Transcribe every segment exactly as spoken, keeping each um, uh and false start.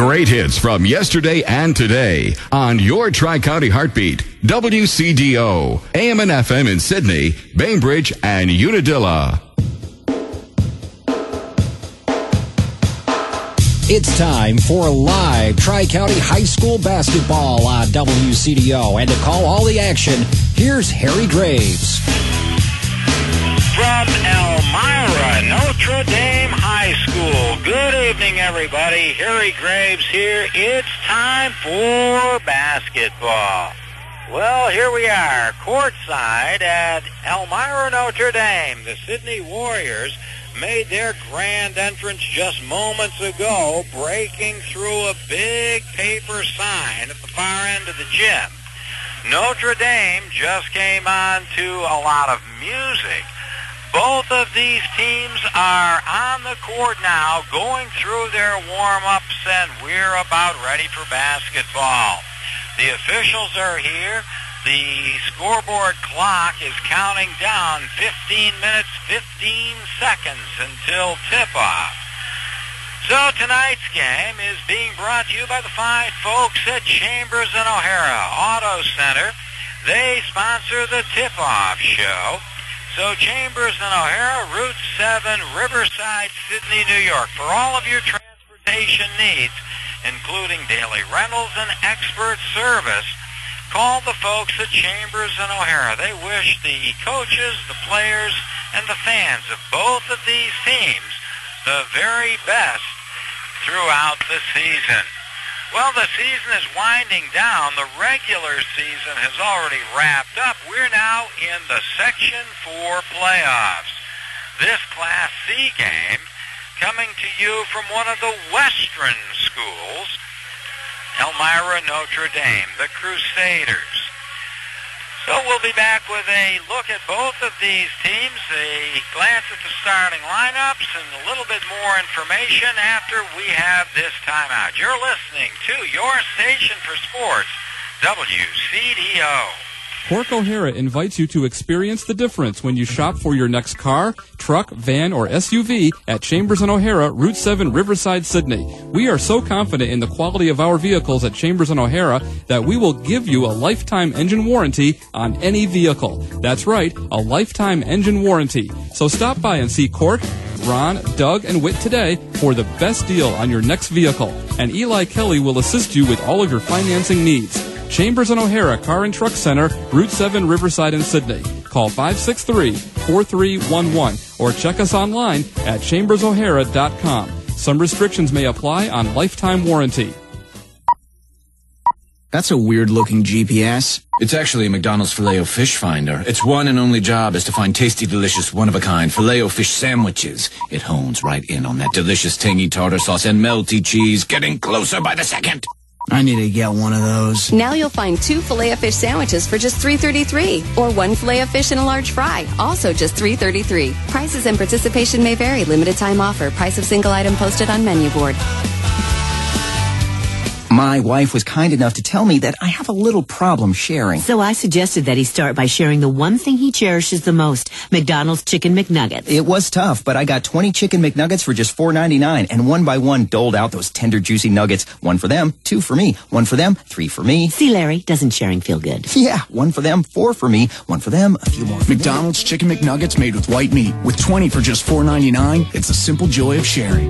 Great hits from yesterday and today on your Tri-County Heartbeat, W C D O, A M and F M in Sydney, Bainbridge, and Unadilla. It's time for live Tri-County High School basketball on W C D O. And to call all the action, here's Harry Graves. From Elmira, Notre Dame High School. Good evening, everybody. Harry Graves here. It's time for basketball. Well, here we are, courtside at Elmira, Notre Dame. The Sydney Warriors made their grand entrance just moments ago, breaking through a big paper sign at the far end of the gym. Notre Dame just came on to a lot of music. Both of these teams are on the court now, going through their warm-ups, and we're about ready for basketball. The officials are here. The scoreboard clock is counting down fifteen minutes, fifteen seconds until tip-off. So tonight's game is being brought to you by the fine folks at Chambers and O'Hara Auto Center. They sponsor the tip-off show. So Chambers and O'Hara, Route seven, Riverside, Sydney, New York. For all of your transportation needs, including daily rentals and expert service, call the folks at Chambers and O'Hara. They wish the coaches, the players, and the fans of both of these teams the very best throughout the season. Well, the season is winding down. The regular season has already wrapped up. We're now in the Section four playoffs. This Class C game coming to you from one of the Western schools, Elmira Notre Dame, the Crusaders. So we'll be back with a look at both of these teams, a glance at the starting lineups, and a little bit more information after we have this timeout. You're listening to your station for sports, W C D O. Cork O'Hara invites you to experience the difference when you shop for your next car, truck, van, or S U V at Chambers and O'Hara, Route seven, Riverside, Sydney. We are so confident in the quality of our vehicles at Chambers and O'Hara that we will give you a lifetime engine warranty on any vehicle. That's right, a lifetime engine warranty. So stop by and see Cork, Ron, Doug, and Whit today for the best deal on your next vehicle. And Eli Kelly will assist you with all of your financing needs. Chambers and O'Hara Car and Truck Center, Route seven, Riverside, and Sydney. Call five six three, four three one one or check us online at chambers o'hara dot com. Some restrictions may apply on lifetime warranty. That's a weird-looking G P S. It's actually a McDonald's Filet-O-Fish finder. Its one and only job is to find tasty, delicious, one-of-a-kind Filet-O-Fish sandwiches. It hones right in on that delicious, tangy tartar sauce and melty cheese, getting closer by the second. I need to get one of those. Now you'll find two Filet-O-Fish sandwiches for just three thirty-three, or one Filet-O-Fish and a large fry, also just three thirty-three. Prices and participation may vary. Limited time offer. Price of single item posted on menu board. My wife was kind enough to tell me that I have a little problem sharing. So I suggested that he start by sharing the one thing he cherishes the most, McDonald's Chicken McNuggets. It was tough, but I got twenty Chicken McNuggets for just four ninety-nine, and one by one doled out those tender, juicy nuggets. One for them, two for me. One for them, three for me. See, Larry, doesn't sharing feel good? Yeah, one for them, four for me. One for them, a few more for McDonald's them. Chicken McNuggets made with white meat. With twenty for just four ninety-nine, it's the simple joy of sharing.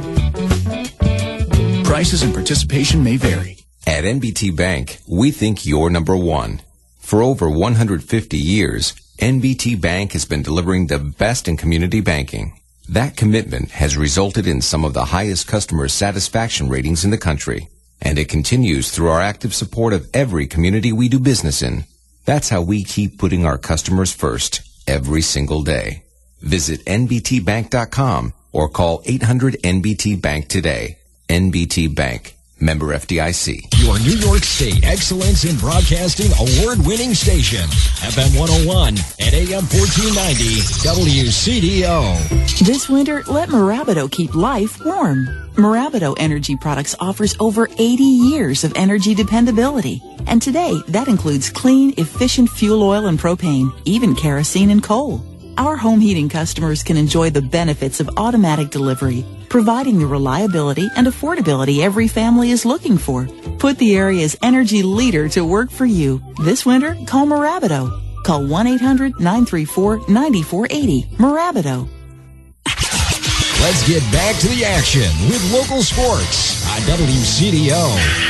Prices and participation may vary. At N B T Bank, we think you're number one. For over one hundred fifty years, N B T Bank has been delivering the best in community banking. That commitment has resulted in some of the highest customer satisfaction ratings in the country, and it continues through our active support of every community we do business in. That's how we keep putting our customers first every single day. Visit N B T bank dot com or call eight hundred N B T Bank today. N B T Bank. Member F D I C. Your New York State Excellence in Broadcasting award-winning station. F M one oh one and A M fourteen ninety W C D O. This winter, let Marabido keep life warm. Marabido Energy Products offers over eighty years of energy dependability. And today, that includes clean, efficient fuel oil and propane, even kerosene and coal. Our home heating customers can enjoy the benefits of automatic delivery, providing the reliability and affordability every family is looking for. Put the area's energy leader to work for you. This winter, call Mirabito. Call one eight hundred nine three four nine four eight zero. Mirabito. Let's get back to the action with local sports on W C D O.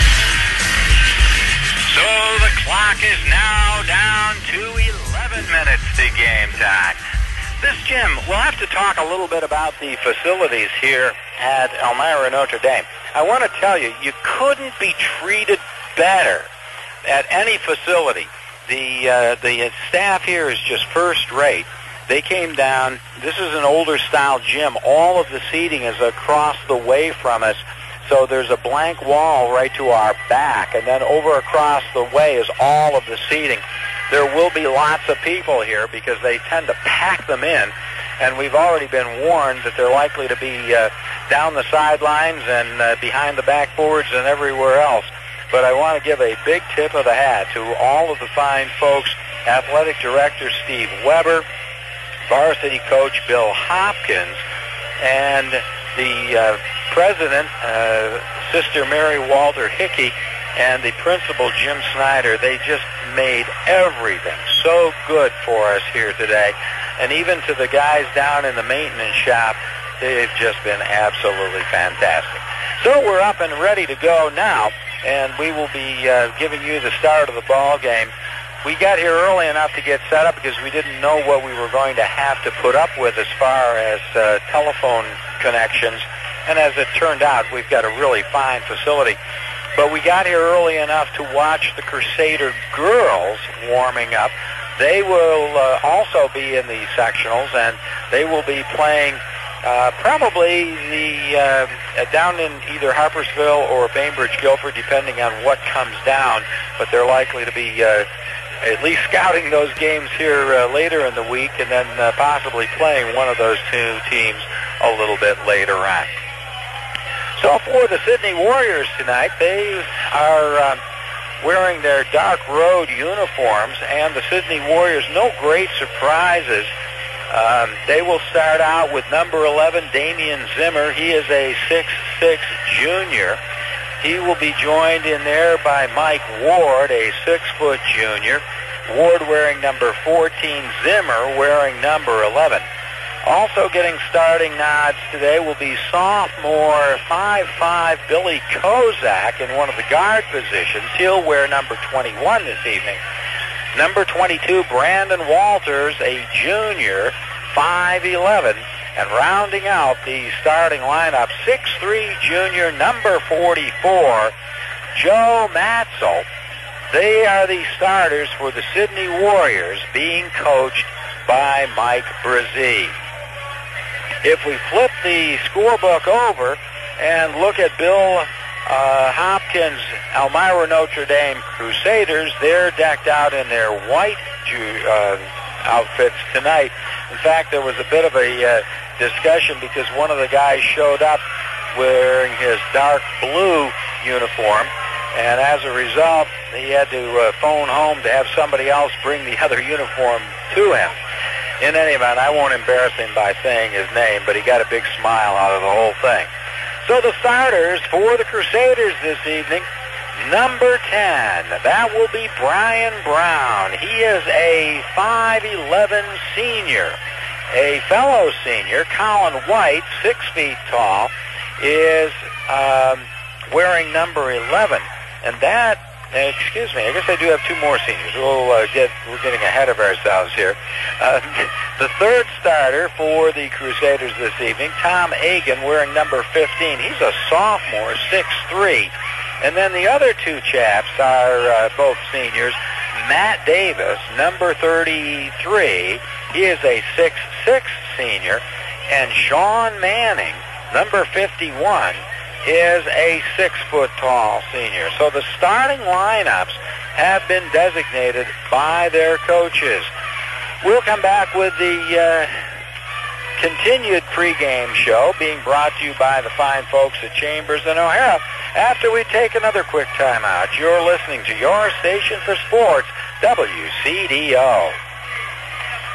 So the clock is now down to eleven minutes to game time. This, Jim, we'll have to talk a little bit about the facilities here at Elmira Notre Dame. I want to tell you, you couldn't be treated better at any facility. The uh, the staff here is just first rate. They came down. This is an older style gym. All of the seating is across the way from us. So there's a blank wall right to our back, and then over across the way is all of the seating. There will be lots of people here because they tend to pack them in, and we've already been warned that they're likely to be uh, down the sidelines and uh, behind the backboards and everywhere else. But I want to give a big tip of the hat to all of the fine folks, Athletic Director Steve Weber, Varsity Coach Bill Hopkins, and the uh, President, uh, Sister Mary Walter Hickey, and the Principal Jim Snyder. They just made everything so good for us here today. And even to the guys down in the maintenance shop, they've just been absolutely fantastic. So we're up and ready to go now, and we will be uh, giving you the start of the ball game. We got here early enough to get set up because we didn't know what we were going to have to put up with as far as uh, telephone connections. And as it turned out, we've got a really fine facility. But we got here early enough to watch the Crusader girls warming up. They will uh, also be in the sectionals, and they will be playing uh, probably the uh, down in either Harpersville or Bainbridge Guilford, depending on what comes down. But they're likely to be uh, at least scouting those games here uh, later in the week, and then uh, possibly playing one of those two teams a little bit later on. So for the Sydney Warriors tonight, they are uh, wearing their dark road uniforms, and the Sydney Warriors, no great surprises. Um, they will start out with number eleven, Damian Zimmer. He is a six six junior. He will be joined in there by Mike Ward, a six-foot junior. Ward wearing number fourteen, Zimmer wearing number eleven. Also getting starting nods today will be sophomore five five Billy Kozak in one of the guard positions. He'll wear number twenty-one this evening. Number twenty-two, Brandon Walters, a junior, five eleven. And rounding out the starting lineup, six three junior, number forty-four, Joe Matzel. They are the starters for the Sydney Warriors, being coached by Mike Brzee. If we flip the scorebook over and look at Bill uh, Hopkins' Elmira Notre Dame Crusaders, they're decked out in their white uh, outfits tonight. In fact, there was a bit of a uh, discussion because one of the guys showed up wearing his dark blue uniform, and as a result, he had to uh, phone home to have somebody else bring the other uniform to him. In any event, I won't embarrass him by saying his name, but he got a big smile out of the whole thing. So the starters for the Crusaders this evening, number ten, that will be Brian Brown. He is a five eleven senior. A fellow senior, Colin White, six feet tall, is um, wearing number eleven. And that, excuse me, I guess I do have two more seniors. We'll uh, get, we're getting ahead of ourselves here. Uh, the third starter for the Crusaders this evening, Tom Agan, wearing number fifteen. He's a sophomore, six three. And then the other two chaps are uh, both seniors. Matt Davis, number thirty-three. He is a six six senior. And Sean Manning, number fifty-one, is a six-foot-tall senior. So the starting lineups have been designated by their coaches. We'll come back with the uh, continued pregame show being brought to you by the fine folks at Chambers and O'Hara after we take another quick time out. You're listening to your station for sports, W C D O.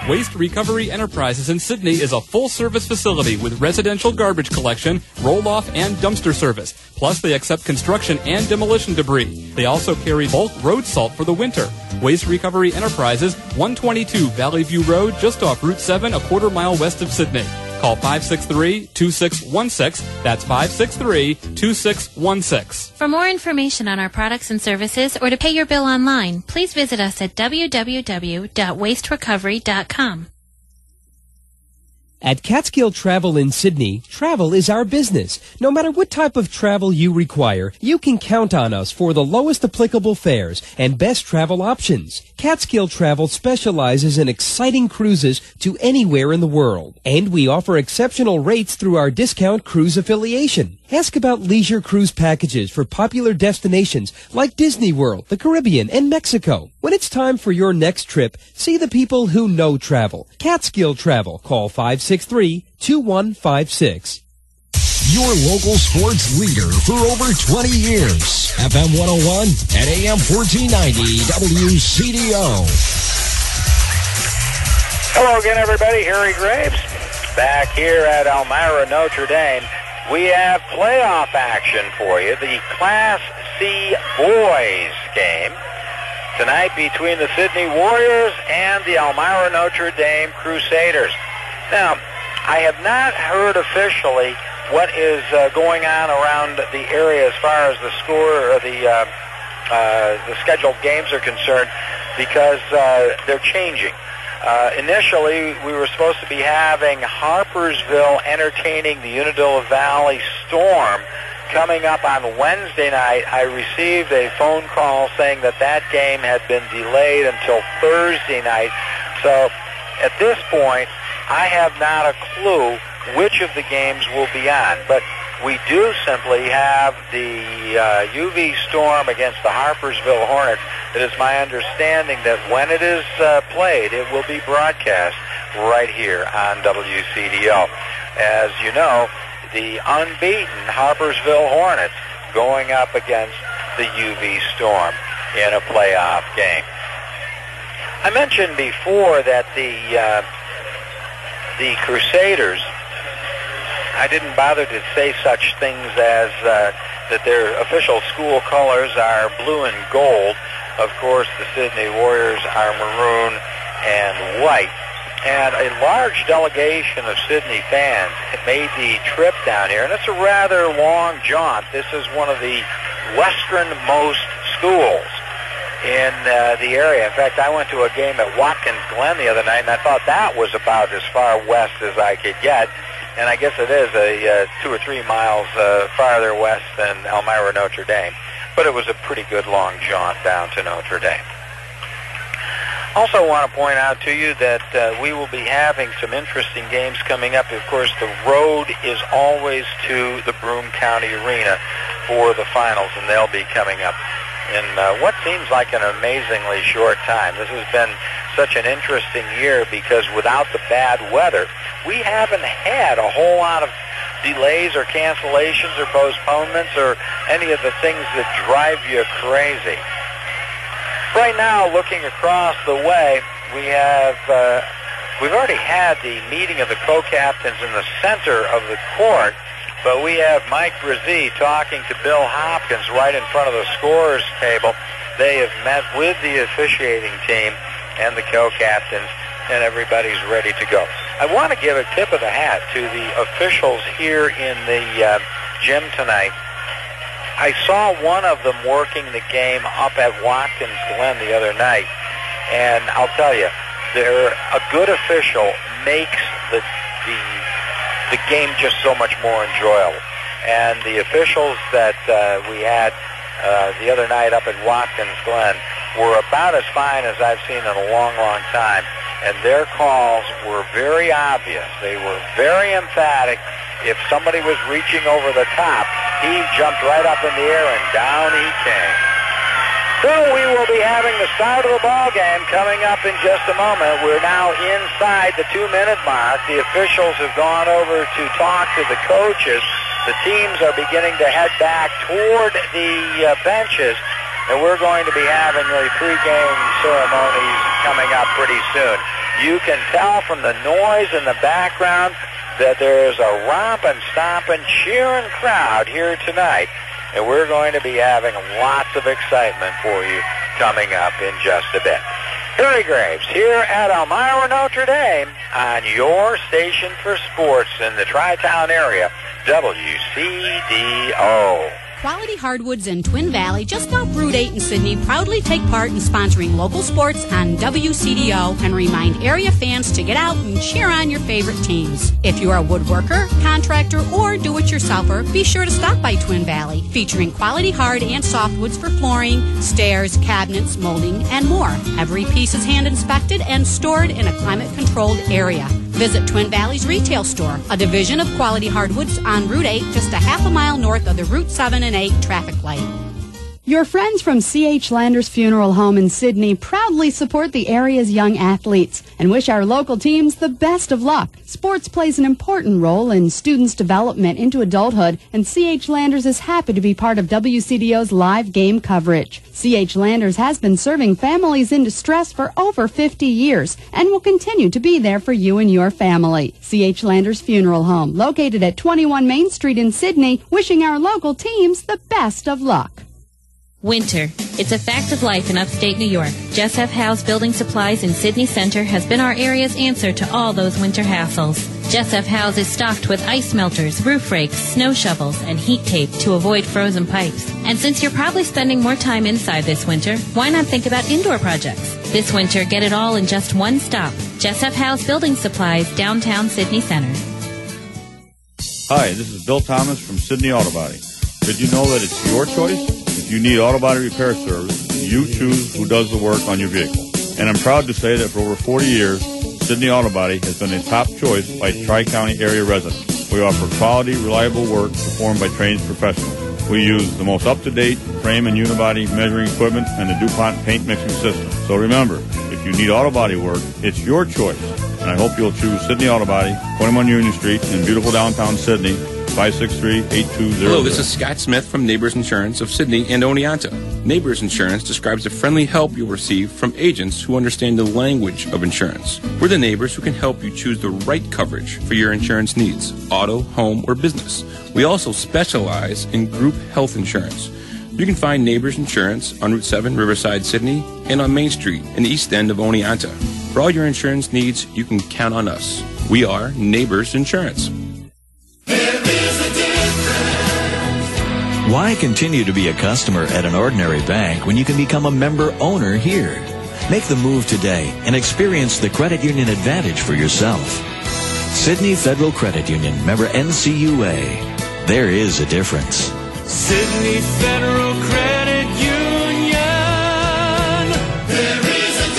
Waste Recovery Enterprises in Sydney is a full-service facility with residential garbage collection, roll-off, and dumpster service. Plus, they accept construction and demolition debris. They also carry bulk road salt for the winter. Waste Recovery Enterprises, one twenty-two Valley View Road, just off Route seven, a quarter mile west of Sydney. Call five six three, two six one six. That's five six three, two six one six. For more information on our products and services or to pay your bill online, please visit us at w w w dot waste recovery dot com. At Catskill Travel in Sydney, travel is our business. No matter what type of travel you require, you can count on us for the lowest applicable fares and best travel options. Catskill Travel specializes in exciting cruises to anywhere in the world. And we offer exceptional rates through our discount cruise affiliation. Ask about leisure cruise packages for popular destinations like Disney World, the Caribbean, and Mexico. When it's time for your next trip, see the people who know travel. Catskill Travel. Call five six three, two one five six. Your local sports leader for over twenty years. F M one oh one and A M fourteen ninety W C D O. Hello again, everybody. Harry Graves back here at Elmira, Notre Dame. We have playoff action for you. The Class C boys game tonight between the Sydney Warriors and the Elmira Notre Dame Crusaders. Now, I have not heard officially what is uh, going on around the area as far as the score or the uh, uh, the scheduled games are concerned, because uh, they're changing. Uh, initially, we were supposed to be having Harpersville entertaining the Unadilla Valley Storm coming up on Wednesday night. I received a phone call saying that that game had been delayed until Thursday night. So at this point, I have not a clue which of the games will be on. But we do simply have the uh, U V Storm against the Harpersville Hornets. It is my understanding that when it is uh, played, it will be broadcast right here on W C D O. As you know, the unbeaten Harpersville Hornets going up against the U V Storm in a playoff game. I mentioned before that the uh, the Crusaders, I didn't bother to say such things as uh, that their official school colors are blue and gold. Of course, the Sydney Warriors are maroon and white. And a large delegation of Sydney fans made the trip down here, and it's a rather long jaunt. This is one of the westernmost schools in uh, the area. In fact, I went to a game at Watkins Glen the other night, and I thought that was about as far west as I could get. And I guess it is a uh, two or three miles uh, farther west than Elmira, Notre Dame. But it was a pretty good long jaunt down to Notre Dame. Also want to point out to you that uh, we will be having some interesting games coming up. Of course, the road is always to the Broome County Arena for the finals, and they'll be coming up in uh, what seems like an amazingly short time. This has been such an interesting year because without the bad weather, we haven't had a whole lot of delays or cancellations or postponements or any of the things that drive you crazy. Right now, looking across the way, we have uh, we've already had the meeting of the co-captains in the center of the court, but we have Mike Brzee talking to Bill Hopkins right in front of the scorer's table. They have met with the officiating team and the co-captains, and everybody's ready to go. I want to give a tip of the hat to the officials here in the uh, gym tonight. I saw one of them working the game up at Watkins Glen the other night, and I'll tell you, they're, a good official makes the, the the game just so much more enjoyable. And the officials that uh, we had uh, the other night up at Watkins Glen were about as fine as I've seen in a long, long time, and their calls were very obvious. They were very emphatic. If somebody was reaching over the top, he jumped right up in the air and down he came. So we will be having the start of the ball game coming up in just a moment. We're now inside the two-minute mark. The officials have gone over to talk to the coaches. The teams are beginning to head back toward the uh, benches, and we're going to be having the pregame ceremonies coming up pretty soon. You can tell from the noise in the background that there's a romping, stomping, cheering crowd here tonight. And we're going to be having lots of excitement for you coming up in just a bit. Harry Graves here at Elmira, Notre Dame on your station for sports in the Tri-Town area, W C D O. Quality Hardwoods in Twin Valley, just off Route eight in Sydney, proudly take part in sponsoring local sports on W C D O and remind area fans to get out and cheer on your favorite teams. If you are a woodworker, contractor, or do-it-yourselfer, be sure to stop by Twin Valley, featuring quality hard and softwoods for flooring, stairs, cabinets, molding, and more. Every piece is hand-inspected and stored in a climate-controlled area. Visit Twin Valley's retail store, a division of Quality Hardwoods on Route eight, just a half a mile north of the Route seven and eight traffic light. Your friends from C H Landers Funeral Home in Sydney proudly support the area's young athletes and wish our local teams the best of luck. Sports plays an important role in students' development into adulthood, and C H Landers is happy to be part of W C D O's live game coverage. C H Landers has been serving families in distress for over fifty years and will continue to be there for you and your family. C H Landers Funeral Home, located at twenty-one Main Street in Sydney, wishing our local teams the best of luck. Winter. It's a fact of life in upstate New York. Jess F. Howe's Building Supplies in Sydney Center has been our area's answer to all those winter hassles. Jess F. Howe's is stocked with ice melters, roof rakes, snow shovels, and heat tape to avoid frozen pipes. And since you're probably spending more time inside this winter, why not think about indoor projects? This winter, get it all in just one stop. Jess F. Howe's Building Supplies, downtown Sydney Center. Hi, this is Bill Thomas from Sydney Auto Body. Did you know that it's your choice? If you need auto body repair service, you choose who does the work on your vehicle. And I'm proud to say that for over forty years, Sydney Auto Body has been a top choice by Tri-County area residents. We offer quality, reliable work performed by trained professionals. We use the most up-to-date frame and unibody measuring equipment and the DuPont paint mixing system. So remember, if you need auto body work, it's your choice. And I hope you'll choose Sydney Auto Body, twenty-one Union Street in beautiful downtown Sydney, five six three, eight two zero zero. Hello, this is Scott Smith from Neighbors Insurance of Sydney and Oneonta. Neighbors Insurance describes the friendly help you'll receive from agents who understand the language of insurance. We're the neighbors who can help you choose the right coverage for your insurance needs, auto, home, or business. We also specialize in group health insurance. You can find Neighbors Insurance on Route seven, Riverside, Sydney, and on Main Street in the east end of Oneonta. For all your insurance needs, you can count on us. We are Neighbors Insurance. Why continue to be a customer at an ordinary bank when you can become a member owner here? Make the move today and experience the credit union advantage for yourself. Sydney Federal Credit Union, member N C U A. There is a difference. Sydney Federal Credit Union. There is a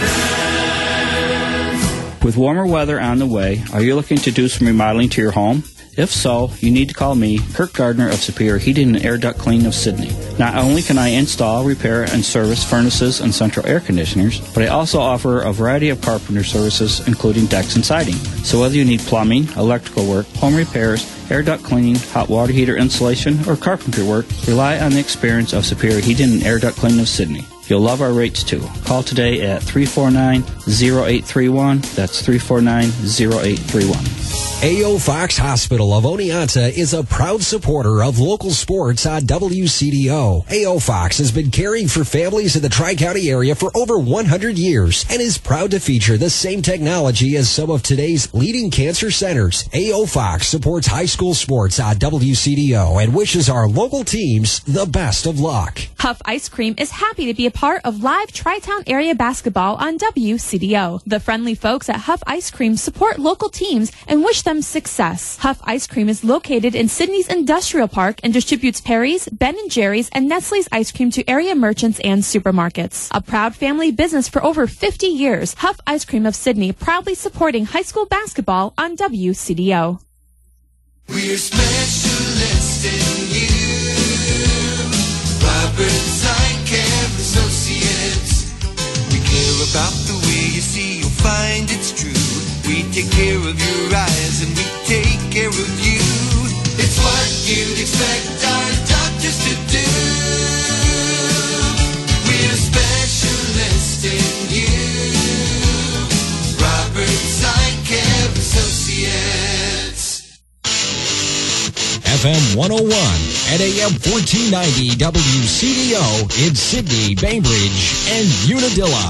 difference. With warmer weather on the way, are you looking to do some remodeling to your home? If so, you need to call me, Kirk Gardner of Superior Heating and Air Duct Cleaning of Sydney. Not only can I install, repair, and service furnaces and central air conditioners, but I also offer a variety of carpenter services, including decks and siding. So whether you need plumbing, electrical work, home repairs, air duct cleaning, hot water heater installation, or carpentry work, rely on the experience of Superior Heating and Air Duct Cleaning of Sydney. You'll love our rates, too. Call today at three four nine, zero eight three one. That's three four nine, zero eight three one. A O. Fox Hospital of Oneonta is a proud supporter of local sports on W C D O. A O. Fox has been caring for families in the Tri-County area for over one hundred years and is proud to feature the same technology as some of today's leading cancer centers. A O. Fox supports high school sports on W C D O and wishes our local teams the best of luck. Huff Ice Cream is happy to be a part of live Tri-Town area basketball on W C D O. The friendly folks at Huff Ice Cream support local teams and wish them success. Huff Ice Cream is located in Sydney's Industrial Park and distributes Perry's, Ben and Jerry's, and Nestle's ice cream to area merchants and supermarkets. A proud family business for over fifty years, Huff Ice Cream of Sydney proudly supporting high school basketball on W C D O. We're specialists in you. Robert Eye Care Associates. We care about the way you see, you'll find it's true. We take care of your eyes and we take care of you. It's what you'd expect our doctors to do. We're specialists in you. M one oh one and A M fourteen ninety W C D O in Sydney, Bainbridge, and Unadilla.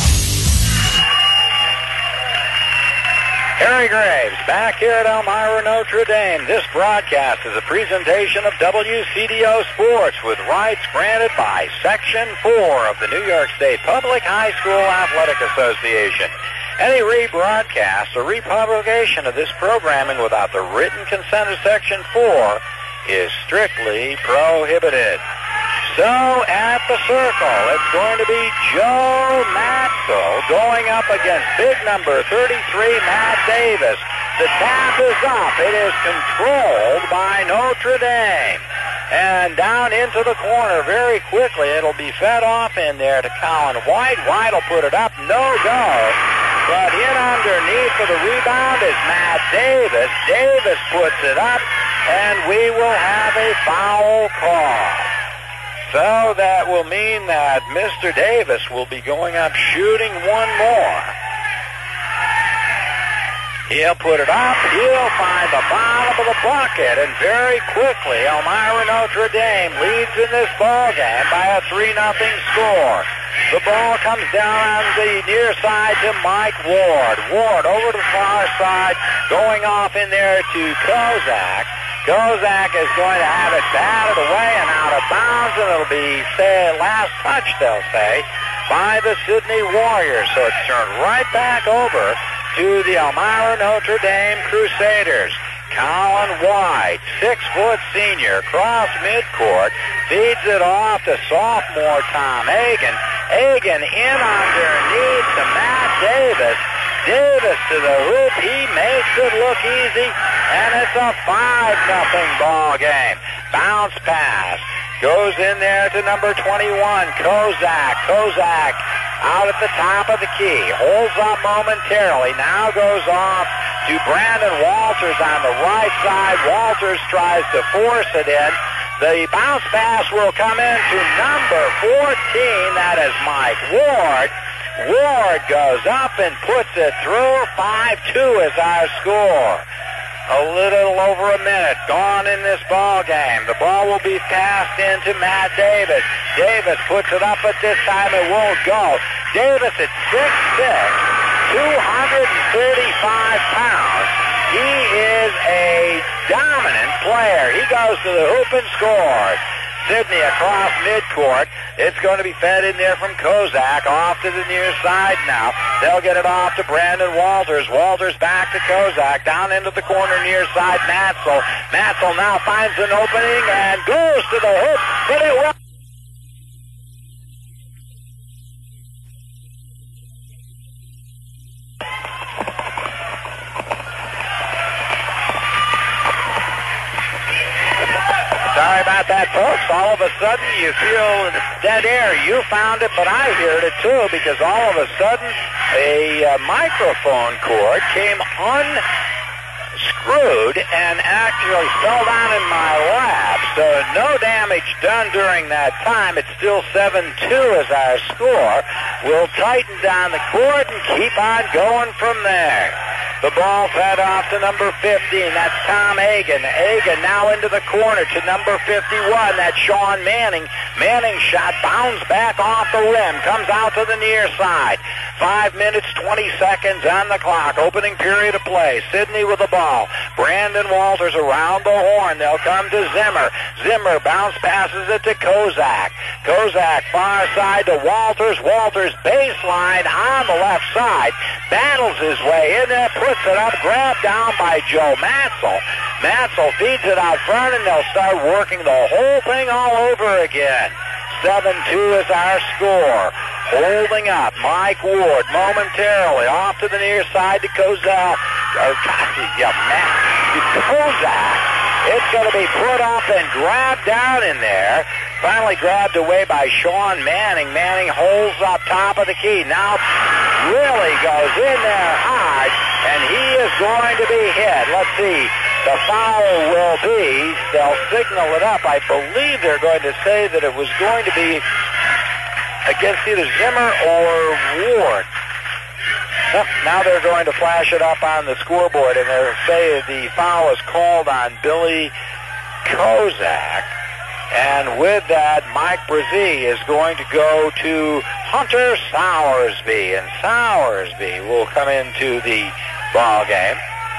Harry Graves back here at Elmira, Notre Dame. This broadcast is a presentation of W C D O Sports with rights granted by Section four of the New York State Public High School Athletic Association. Any rebroadcast or republication of this programming without the written consent of Section four is strictly prohibited. So at the circle, it's going to be Joe Matzel going up against big number thirty-three, Matt Davis. The tap is up. It is controlled by Notre Dame. And down into the corner very quickly. It'll be fed off in there to Colin White. White will put it up. No go. But in underneath for the rebound is Matt Davis. Davis puts it up, and we will have a foul call. So that will mean that Mister Davis will be going up shooting one more. He'll put it up. He'll find the bottom of the bucket. And very quickly, Elmira Notre Dame leads in this ballgame by a three nothing score. The ball comes down on the near side to Mike Ward. Ward over to the far side, going off in there to Kozak. Kozak is going to have it batted away and out of bounds, and it'll be, say, last touch, they'll say, by the Sydney Warriors. So it's turned right back over to the Elmira Notre Dame Crusaders. Colin White, six-foot senior, across midcourt, feeds it off to sophomore Tom Hagan. Hagan in underneath to Matt Davis. Davis to the hoop. He makes it look easy, and it's a five nothing ball game. Bounce pass. Goes in there to number twenty-one, Kozak. Kozak out at the top of the key. Holds up momentarily. Now goes off to Brandon Walters on the right side. Walters tries to force it in. The bounce pass will come in to number fourteen. That is Mike Ward. Ward goes up and puts it through. five two is our score. A little over a minute gone in this ball game. The ball will be passed into Matt Davis. Davis puts it up, but this time it won't go. Davis at six six, two hundred thirty-five pounds. He is a dominant player. He goes to the hoop and scores. Sydney across midcourt. It's going to be fed in there from Kozak off to the near side now. They'll get it off to Brandon Walters. Walters back to Kozak. Down into the corner near side, Matzel. Matzel now finds an opening and goes to the hoop, but it will. Sorry about that, folks. All of a sudden, you feel dead air. You found it, but I heard it, too, because all of a sudden, a uh, microphone cord came unscrewed and actually fell down in my lap. So no damage done during that time. It's still seven two as our score. We'll tighten down the cord and keep on going from there. The ball fed off to number fifteen. That's Tom Hagan. Hagan now into the corner to number fifty-one. That's Sean Manning. Manning shot bounced back off the rim. Comes out to the near side. Five minutes, twenty seconds on the clock. Opening period of play. Sydney with the ball. Brandon Walters around the horn. They'll come to Zimmer. Zimmer bounce passes it to Kozak. Kozak far side to Walters. Walters baseline on the left side. Battles his way in there. Puts it up, grabbed down by Joe Matzel. Matzel feeds it out front, and they'll start working the whole thing all over again. seven two is our score. Holding up, Mike Ward momentarily off to the near side to Kozak. Or, yeah, Matt, Kozak. It's going to be put up and grabbed down in there. Finally grabbed away by Sean Manning. Manning holds up top of the key. Now really goes in there hard, and he is going to be hit. Let's see. The foul will be, they'll signal it up. I believe they're going to say that it was going to be against either Zimmer or Ward. Nope, now they're going to flash it up on the scoreboard, and they'll say the foul is called on Billy Kozak. And with that, Mike Brzee is going to go to Hunter Sowersby. And Sowersby will come into the ball game.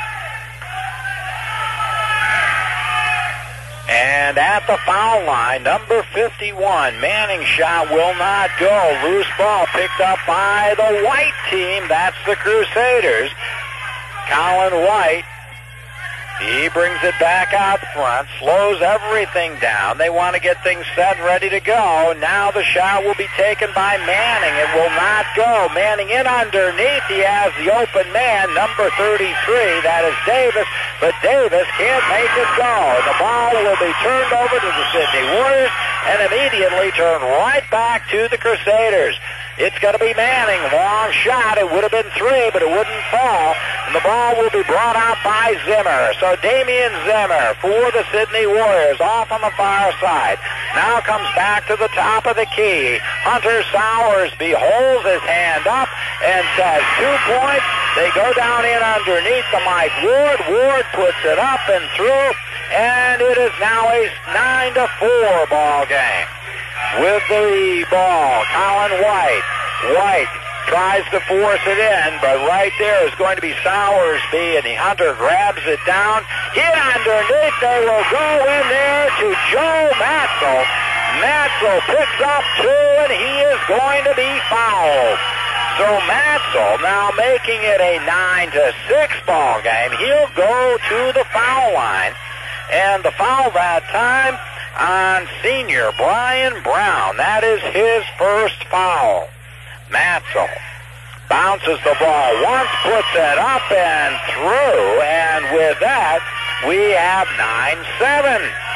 And at the foul line, number fifty-one, Manning shot will not go. Loose ball picked up by the White team. That's the Crusaders. Colin White, he brings it back out front, slows everything down. They want to get things set and ready to go. Now the shot will be taken by Manning. It will not go. Manning in underneath. He has the open man, number thirty-three. That is Davis, but Davis can't make it go. The ball will be turned over to the Sydney Warriors and immediately turned right back to the Crusaders. It's going to be Manning. Long shot. It would have been three, but it wouldn't fall. And the ball will be brought out by Zimmer. So Damian Zimmer for the Sydney Warriors off on the far side. Now comes back to the top of the key. Hunter Sowersby holds his hand up and says two points. They go down in underneath the Mike Ward. Ward puts it up and through. And it is now a nine to four ball game. With the ball, Colin White. White tries to force it in, but right there is going to be Sowersby, and the Hunter grabs it down. Hit underneath. They will go in there to Joe Matzel. Matzel picks up two, and he is going to be fouled. So Matzel now making it a nine to six ball game. He'll go to the foul line, and the foul that time on senior Brian Brown. That is his first foul. Matzel bounces the ball once, puts it up and through, and with that, we have nine seven.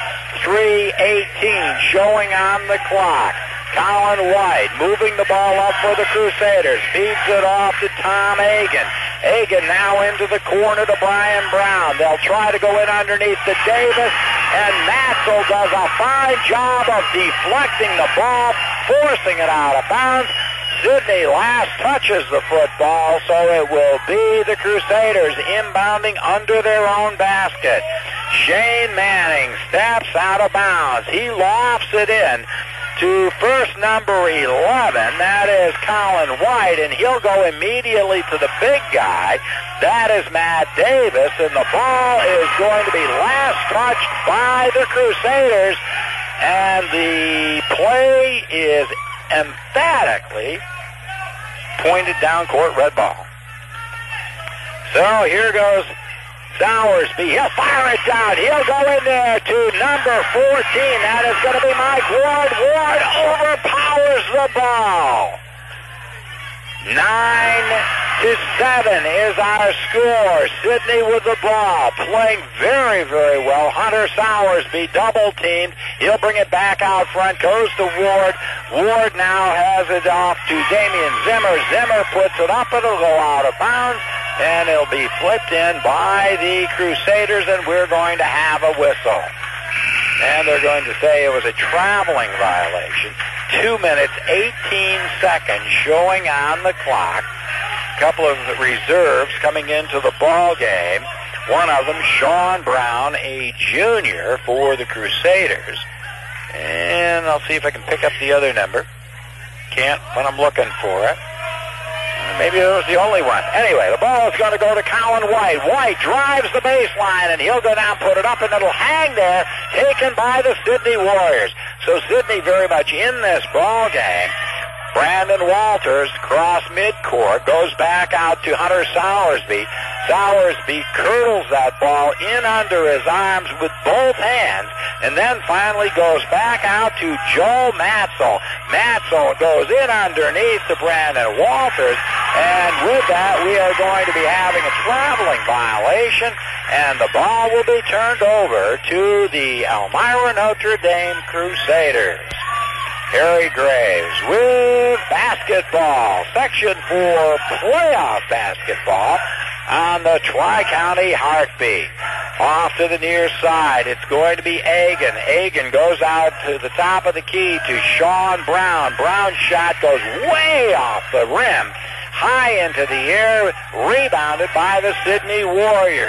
three eighteen showing on the clock. Colin White moving the ball up for the Crusaders. Feeds it off to Tom Egan. Egan now into the corner to Brian Brown. They'll try to go in underneath to Davis, and Matzel does a fine job of deflecting the ball, forcing it out of bounds. Sydney last touches the football, so it will be the Crusaders inbounding under their own basket. Shane Manning steps out of bounds. He lofts it in to first number eleven. That is Colin White, and he'll go immediately to the big guy. That is Matt Davis, and the ball is going to be last touched by the Crusaders, and the play is emphatically pointed down court, red ball. So here goes Sowersby. He'll fire it down. He'll go in there to number fourteen. That is going to be Mike Ward. Ward overpowers the ball. Nine to seven is our score. Sydney with the ball, playing very, very well. Hunter Sowersby double teamed. He'll bring it back out front. Goes to Ward. Ward now has it off to Damian Zimmer. Zimmer puts it up. It'll go out of bounds, and it'll be flipped in by the Crusaders, and we're going to have a whistle. And they're going to say it was a traveling violation. Two minutes, eighteen seconds showing on the clock. A couple of reserves coming into the ball game. One of them, Sean Brown, a junior for the Crusaders. And I'll see if I can pick up the other number. Can't when I'm looking for it. Maybe it was the only one. Anyway, the ball is going to go to Colin White. White drives the baseline, and he'll go down, put it up, and it'll hang there, taken by the Sydney Warriors. So Sydney very much in this ball game. Brandon Walters, cross midcourt, goes back out to Hunter Sowersby. Sowersby curdles that ball in under his arms with both hands, and then finally goes back out to Joe Matzel. Matzel goes in underneath to Brandon Walters, and with that, we are going to be having a traveling violation, and the ball will be turned over to the Elmira Notre Dame Crusaders. Harry Graves with basketball, Section four playoff basketball on the Tri-County Heartbeat. Off to the near side, it's going to be Egan. Egan goes out to the top of the key to Sean Brown. Brown's shot goes way off the rim, high into the air, rebounded by the Sydney Warriors.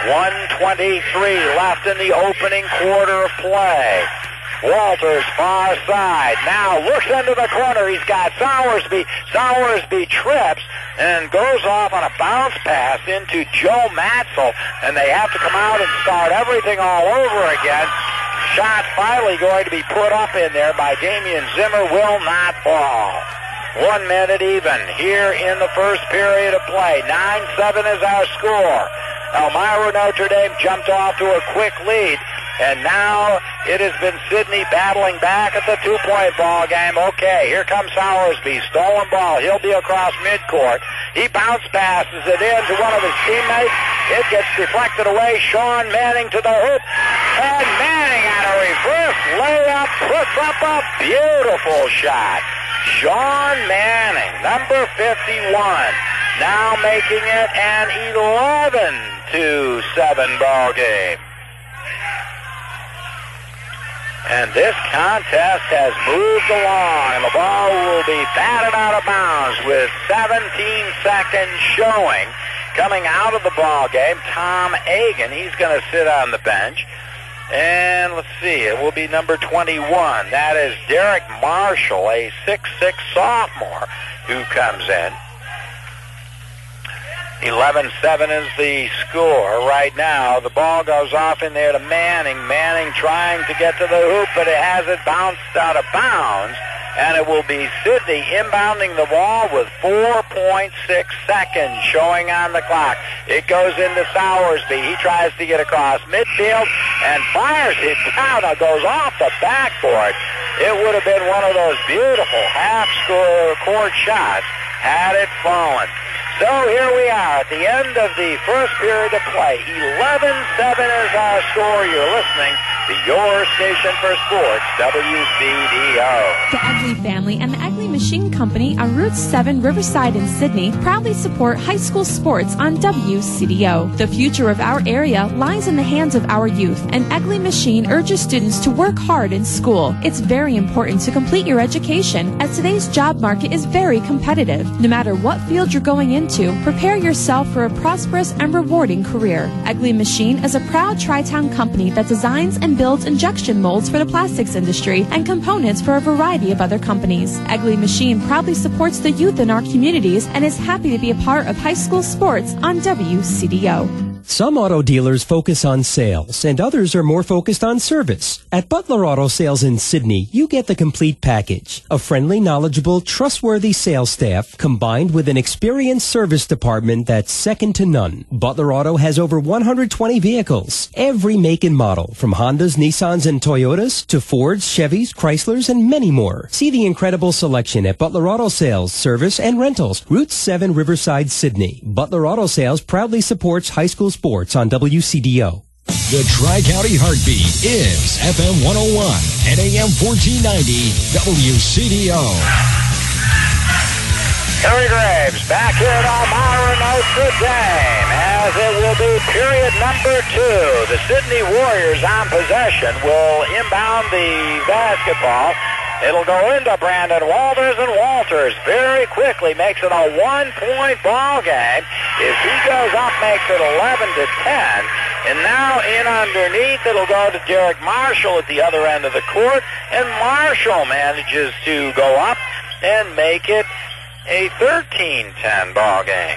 one twenty-three left in the opening quarter of play. Walters, far side. Now looks into the corner. He's got Sowersby. Sowersby trips and goes off on a bounce pass into Joe Matzel, and they have to come out and start everything all over again. Shot finally going to be put up in there by Damian Zimmer. Will not fall. One minute even here in the first period of play. nine seven is our score. Elmira Notre Dame jumped off to a quick lead, and now it has been Sidney battling back at the two-point ball game. Okay, here comes Sowersby. Stolen ball. He'll be across midcourt. He bounce passes it in to one of his teammates. It gets deflected away. Sean Manning to the hoop. And Manning on a reverse layup puts up a beautiful shot. Sean Manning, number fifty-one, now making it an eleven to seven ball game. And this contest has moved along, and the ball will be batted out of bounds with seventeen seconds showing. Coming out of the ball game, Tom Agan, he's going to sit on the bench. And let's see, it will be number twenty-one. That is Derek Marshall, a six six sophomore, who comes in. eleven seven is the score right now. The ball goes off in there to Manning. Manning trying to get to the hoop, but it has it bounced out of bounds. And it will be Sidney inbounding the ball with four point six seconds showing on the clock. It goes into Sowersby. He tries to get across midfield and fires it down. It goes off the backboard. It would have been one of those beautiful half-court shots had it fallen. So here we are at the end of the first period of play. eleven seven is our score. You're listening to your station for sports, W C D O. The Egley family and the Egley Machine Company on Route seven Riverside in Sydney proudly support high school sports on W C D O. The future of our area lies in the hands of our youth, and Egley Machine urges students to work hard in school. It's very important to complete your education, as today's job market is very competitive. No matter what field you're going into, prepare yourself for a prosperous and rewarding career. Egley Machine is a proud Tri-Town company that designs and builds injection molds for the plastics industry and components for a variety of other companies. Egley Machine proudly supports the youth in our communities and is happy to be a part of high school sports on W C D O. Some auto dealers focus on sales, and others are more focused on service. At Butler Auto Sales in Sydney, you get the complete package. A friendly, knowledgeable, trustworthy sales staff, combined with an experienced service department that's second to none. Butler Auto has over one hundred twenty vehicles, every make and model, from Hondas, Nissans, and Toyotas, to Fords, Chevys, Chryslers, and many more. See the incredible selection at Butler Auto Sales, Service, and Rentals, Route seven Riverside, Sydney. Butler Auto Sales proudly supports high school sports on W C D O. The Tri-County Heartbeat is F M one oh one and A M fourteen ninety W C D O. Harry Graves back here at Elmira Notre Dame, as it will be period number two. The Sydney Warriors on possession will inbound the basketball. It'll go into Brandon Walters, and Walters very quickly makes it a one-point ball game. If he goes up, makes it eleven to ten. And now in underneath, it'll go to Derek Marshall at the other end of the court, and Marshall manages to go up and make it a thirteen ten ball game.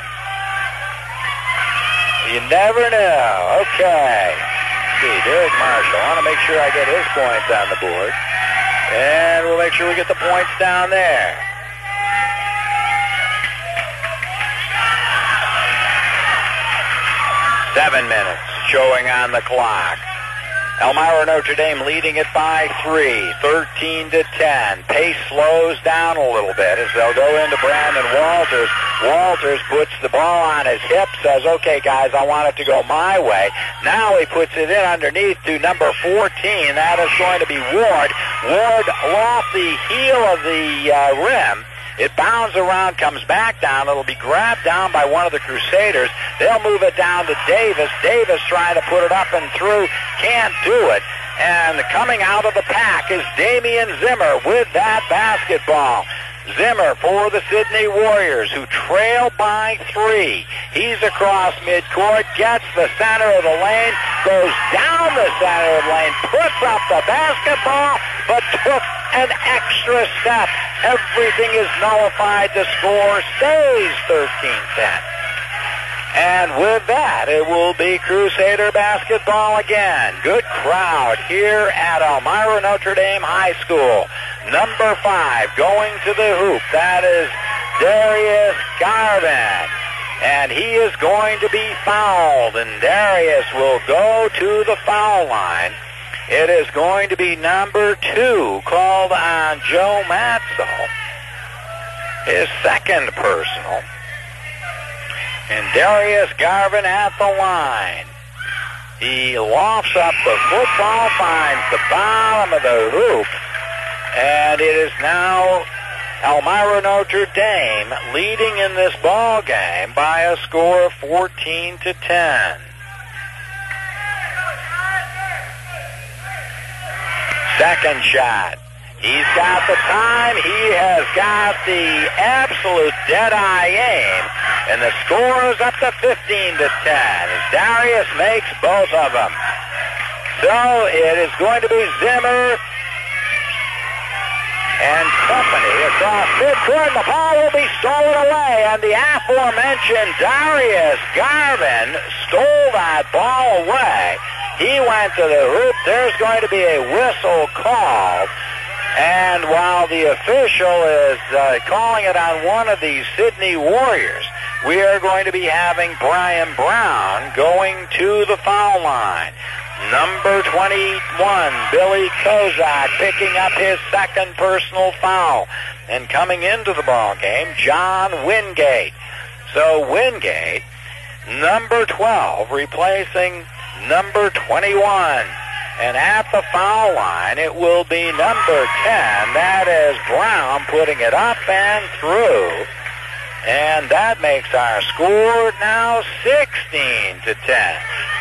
You never know. Okay. Let's see, Derek Marshall. I want to make sure I get his points on the board. And we'll make sure we get the points down there. Seven minutes showing on the clock. Elmira Notre Dame leading it by three, thirteen to ten. Pace slows down a little bit as they'll go into Brandon Walters. Walters puts the ball on his hip, says, okay, guys, I want it to go my way. Now he puts it in underneath to number fourteen. That is going to be Ward. Ward off the heel of the uh, rim. It bounds around, comes back down. It'll be grabbed down by one of the Crusaders. They'll move it down to Davis. Davis trying to put it up and through. Can't do it. And coming out of the pack is Damian Zimmer with that basketball. Zimmer for the Sydney Warriors, who trail by three. He's across midcourt, gets the center of the lane, goes down the center of the lane, puts up the basketball, but took an extra step. Everything is nullified. The score stays thirteen ten. And with that, it will be Crusader basketball again. Good crowd here at Elmira Notre Dame High School. Number five going to the hoop. That is Darius Garvin. And he is going to be fouled. And Darius will go to the foul line. It is going to be number two called on Joe Matzel. His second personal. And Darius Garvin at the line. He lofts up the football, finds the bottom of the hoop, and it is now Elmira Notre Dame leading in this ball game by a score of fourteen to ten. Second shot. He's got the time. He has got the absolute dead-eye aim. And the score is up to fifteen to ten as Darius makes both of them. So it is going to be Zimmer and company across midcourt. The ball will be stolen away. And the aforementioned Darius Garvin stole that ball away. He went to the hoop. There's going to be a whistle called. And while the official is uh, calling it on one of these Sydney Warriors, we are going to be having Brian Brown going to the foul line. Number twenty-one, Billy Kozak, picking up his second personal foul. And coming into the ball game, John Wingate. So Wingate, number twelve, replacing number twenty-one. And at the foul line, it will be number ten. That is Brown putting it up and through. And that makes our score now sixteen to ten.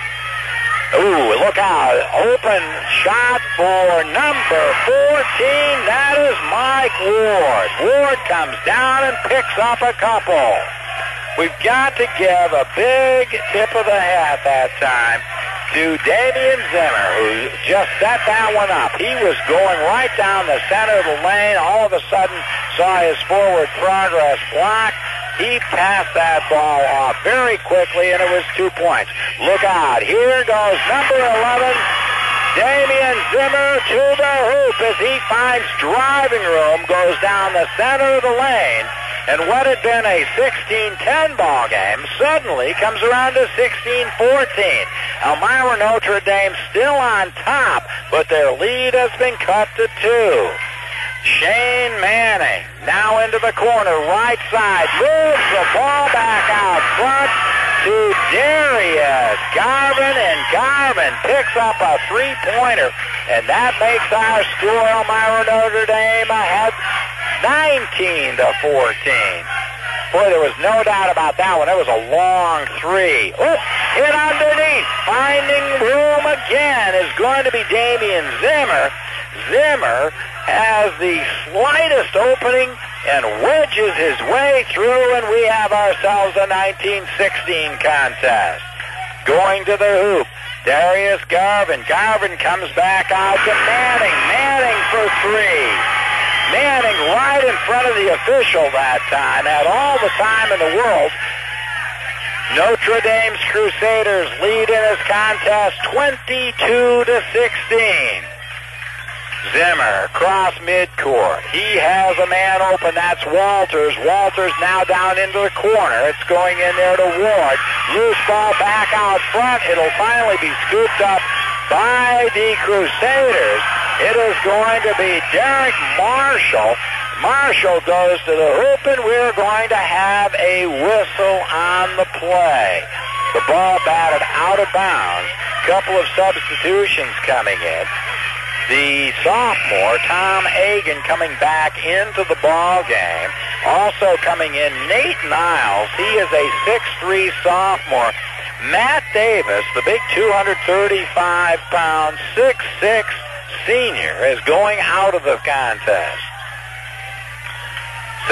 Ooh, look out. Open shot for number fourteen. That is Mike Ward. Ward comes down and picks up a couple. We've got to give a big tip of the hat that time to Damian Zimmer, who just set that one up. He was going right down the center of the lane. All of a sudden saw his forward progress blocked. He passed that ball off very quickly, and it was two points. Look out. Here goes number eleven, Damian Zimmer to the hoop as he finds driving room, goes down the center of the lane. And what had been a sixteen ten ball game suddenly comes around to sixteen fourteen. Elmira Notre Dame still on top, but their lead has been cut to two. Shane Manning now into the corner, right side, moves the ball back out front to Darius Garvin, and Garvin picks up a three-pointer, and that makes our score Elmira Notre Dame ahead nineteen to fourteen. Boy, there was no doubt about that one. It was a long three. Oh, hit underneath. Finding room again is going to be Damian Zimmer. Zimmer has the slightest opening and wedges his way through, and we have ourselves a nineteen sixteen contest. Going to the hoop, Darius Garvin. Garvin comes back out to Manning. Manning for three. Manning right in front of the official that time, had all the time in the world. Notre Dame's Crusaders lead in this contest twenty-two to sixteen. Zimmer, cross midcourt. He has a man open. That's Walters. Walters now down into the corner. It's going in there to Ward. Loose ball back out front. It'll finally be scooped up by the Crusaders. It is going to be Derek Marshall. Marshall goes to the hoop, and we're going to have a whistle on the play. The ball batted out of bounds. Couple of substitutions coming in. The sophomore, Tom Agan, coming back into the ball game. Also coming in, Nate Niles. He is a six three sophomore. Matt Davis, the big two hundred thirty-five pound, six six senior, is going out of the contest.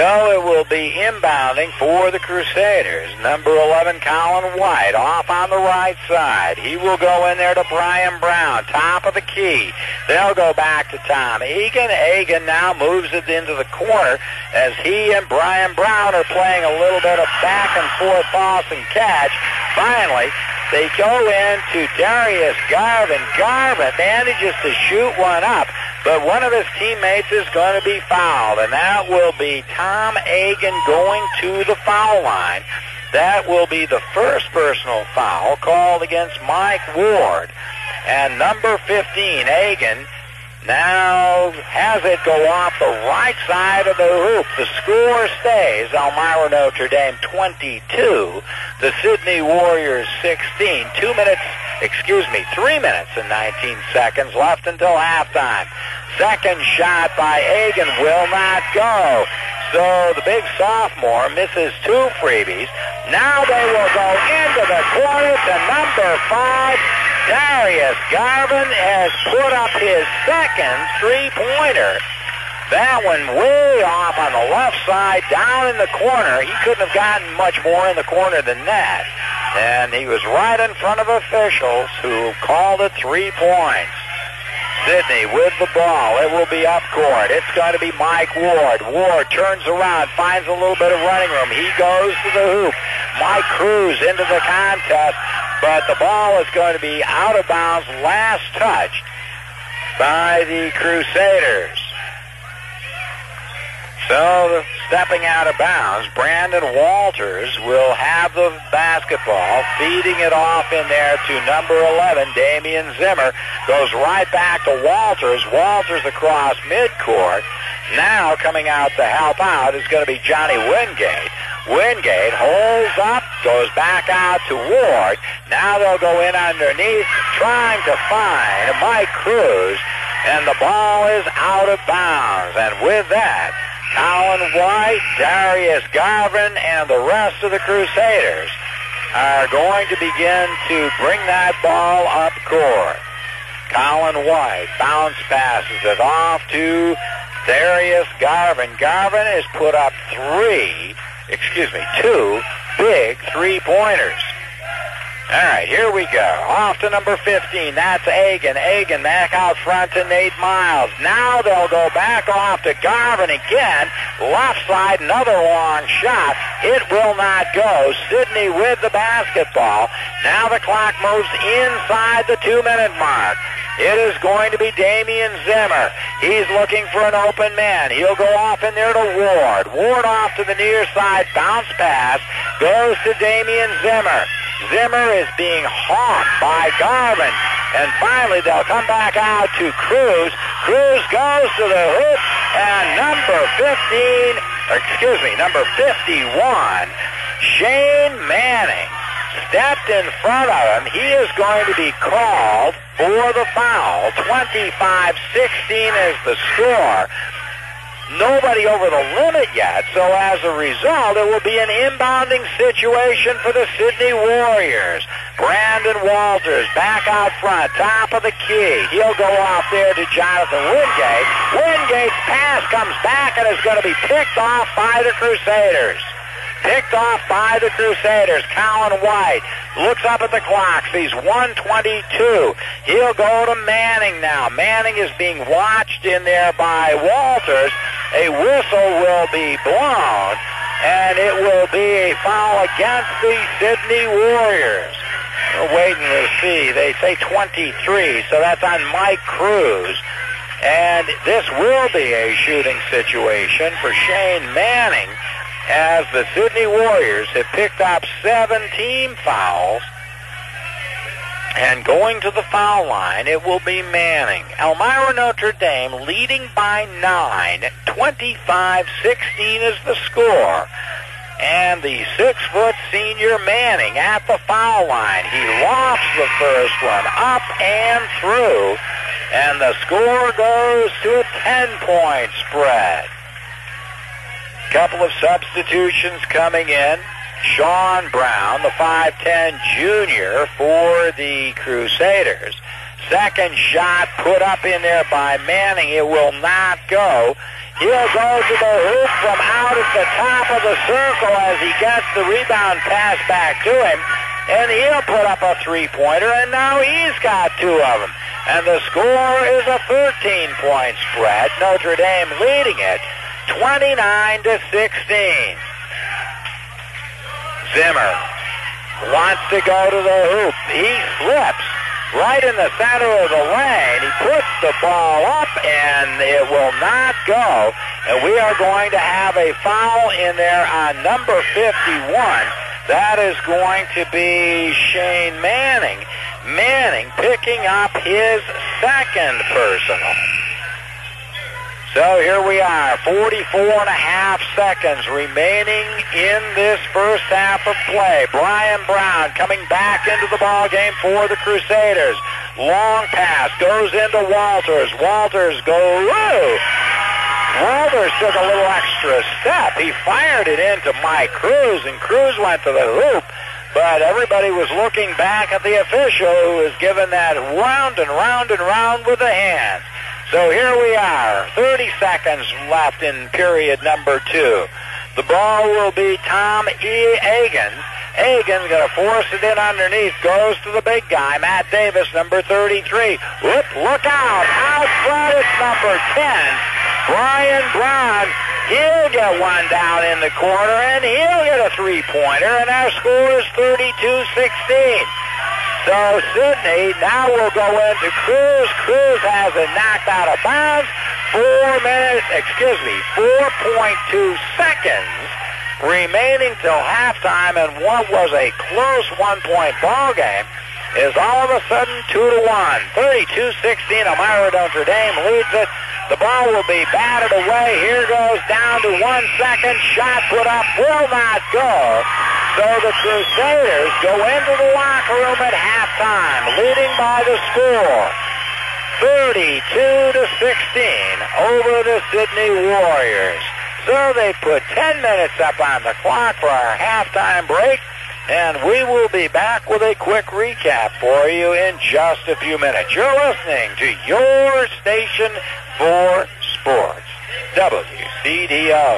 So it will be inbounding for the Crusaders. Number eleven, Colin White, off on the right side. He will go in there to Brian Brown, top of the key. They'll go back to Tom Egan. Egan now moves it into the corner as he and Brian Brown are playing a little bit of back and forth toss and catch. Finally, they go into Darius Garvin. Garvin manages to shoot one up, but one of his teammates is going to be fouled, and that will be Tom Egan going to the foul line. That will be the first personal foul called against Mike Ward. And number fifteen, Egan, now has it go off the right side of the hoop. The score stays Elmira Notre Dame twenty-two, the Sydney Warriors sixteen. Two minutes, excuse me, three minutes and nineteen seconds left until halftime. Second shot by Egan will not go. So the big sophomore misses two freebies. Now they will go into the corner to number five. Darius Garvin has put up his second three-pointer. That one way off on the left side, down in the corner. He couldn't have gotten much more in the corner than that. And he was right in front of officials who called it three points. Sydney with the ball. It will be up court. It's going to be Mike Ward. Ward turns around, finds a little bit of running room. He goes to the hoop. Mike Cruz into the contest, but the ball is going to be out of bounds, last touched by the Crusaders. So, stepping out of bounds, Brandon Walters will have the basketball, feeding it off in there to number eleven, Damian Zimmer. Goes right back to Walters. Walters across midcourt. Now, coming out to help out is going to be Johnny Wingate. Wingate holds up, goes back out to Ward. Now they'll go in underneath, trying to find Mike Cruz, and the ball is out of bounds. And with that, Colin White, Darius Garvin, and the rest of the Crusaders are going to begin to bring that ball up court. Colin White bounce passes it off to Darius Garvin. Garvin has put up three, excuse me, two big three-pointers. All right, here we go. Off to number fifteen. That's Egan. Egan back out front to Nate Miles. Now they'll go back off to Garvin again. Left side, another long shot. It will not go. Sydney with the basketball. Now the clock moves inside the two-minute mark. It is going to be Damian Zimmer. He's looking for an open man. He'll go off in there to Ward. Ward off to the near side. Bounce pass. Goes to Damian Zimmer. Zimmer is being hawked by Garvin. And finally, they'll come back out to Cruz. Cruz goes to the hoop. And number fifteen, or excuse me, number fifty-one, Shane Manning, stepped in front of him. He is going to be called for the foul. twenty-five sixteen is the score. Nobody over the limit yet, so as a result, it will be an inbounding situation for the Sydney Warriors. Brandon Walters back out front, top of the key. He'll go off there to Jonathan Wingate. Wingate's pass comes back and is going to be picked off by the Crusaders. Picked off by the Crusaders. Colin White looks up at the clock, sees one twenty-two. He'll go to Manning now. Manning is being watched in there by Walters. A whistle will be blown, and it will be a foul against the Sydney Warriors. We're waiting to see. They say twenty-three, so that's on Mike Cruz. And this will be a shooting situation for Shane Manning, as the Sydney Warriors have picked up seventeen fouls. And going to the foul line, it will be Manning. Elmira Notre Dame leading by nine. twenty-five sixteen is the score. And the six-foot senior Manning at the foul line. He lofts the first one up and through. And the score goes to a ten-point spread. Couple of substitutions coming in. Sean Brown, the five ten junior for the Crusaders. Second shot put up in there by Manning. It will not go. He'll go to the hoop from out at the top of the circle as he gets the rebound pass back to him. And he'll put up a three-pointer, and now he's got two of them. And the score is a thirteen-point spread. Notre Dame leading it twenty-nine to sixteen. Zimmer wants to go to the hoop. He slips right in the center of the lane. He puts the ball up, and it will not go. And we are going to have a foul in there on number fifty-one. That is going to be Shane Manning. Manning picking up his second personal. So here we are, forty-four and a half seconds remaining in this first half of play. Brian Brown coming back into the ball game for the Crusaders. Long pass goes into Walters. Walters goes, whoa! Walters took a little extra step. He fired it into Mike Cruz, and Cruz went to the hoop. But everybody was looking back at the official, who was giving that round and round and round with the hands. So here we are, thirty seconds left in period number two. The ball will be Tom E. Agans. Agans going to force it in underneath, goes to the big guy, Matt Davis, number thirty-three. Whoop, look out, out front it's number ten, Brian Brown. He'll get one down in the corner, and he'll get a three-pointer, and our score is thirty-two sixteen. So Sidney now will go into Cruz. Cruz has it knocked out of bounds. Four minutes, excuse me, four point two seconds remaining till halftime, and what was a close one-point ball game is all of a sudden two to one. thirty-two sixteen, Elmira Notre Dame leads it. The ball will be batted away. Here goes down to one second. Shot put up, will not go. So the Crusaders go into the locker room at halftime, leading by the score, thirty-two to sixteen over the Sydney Warriors. So they put ten minutes up on the clock for our halftime break, and we will be back with a quick recap for you in just a few minutes. You're listening to your station for sports, W C D O.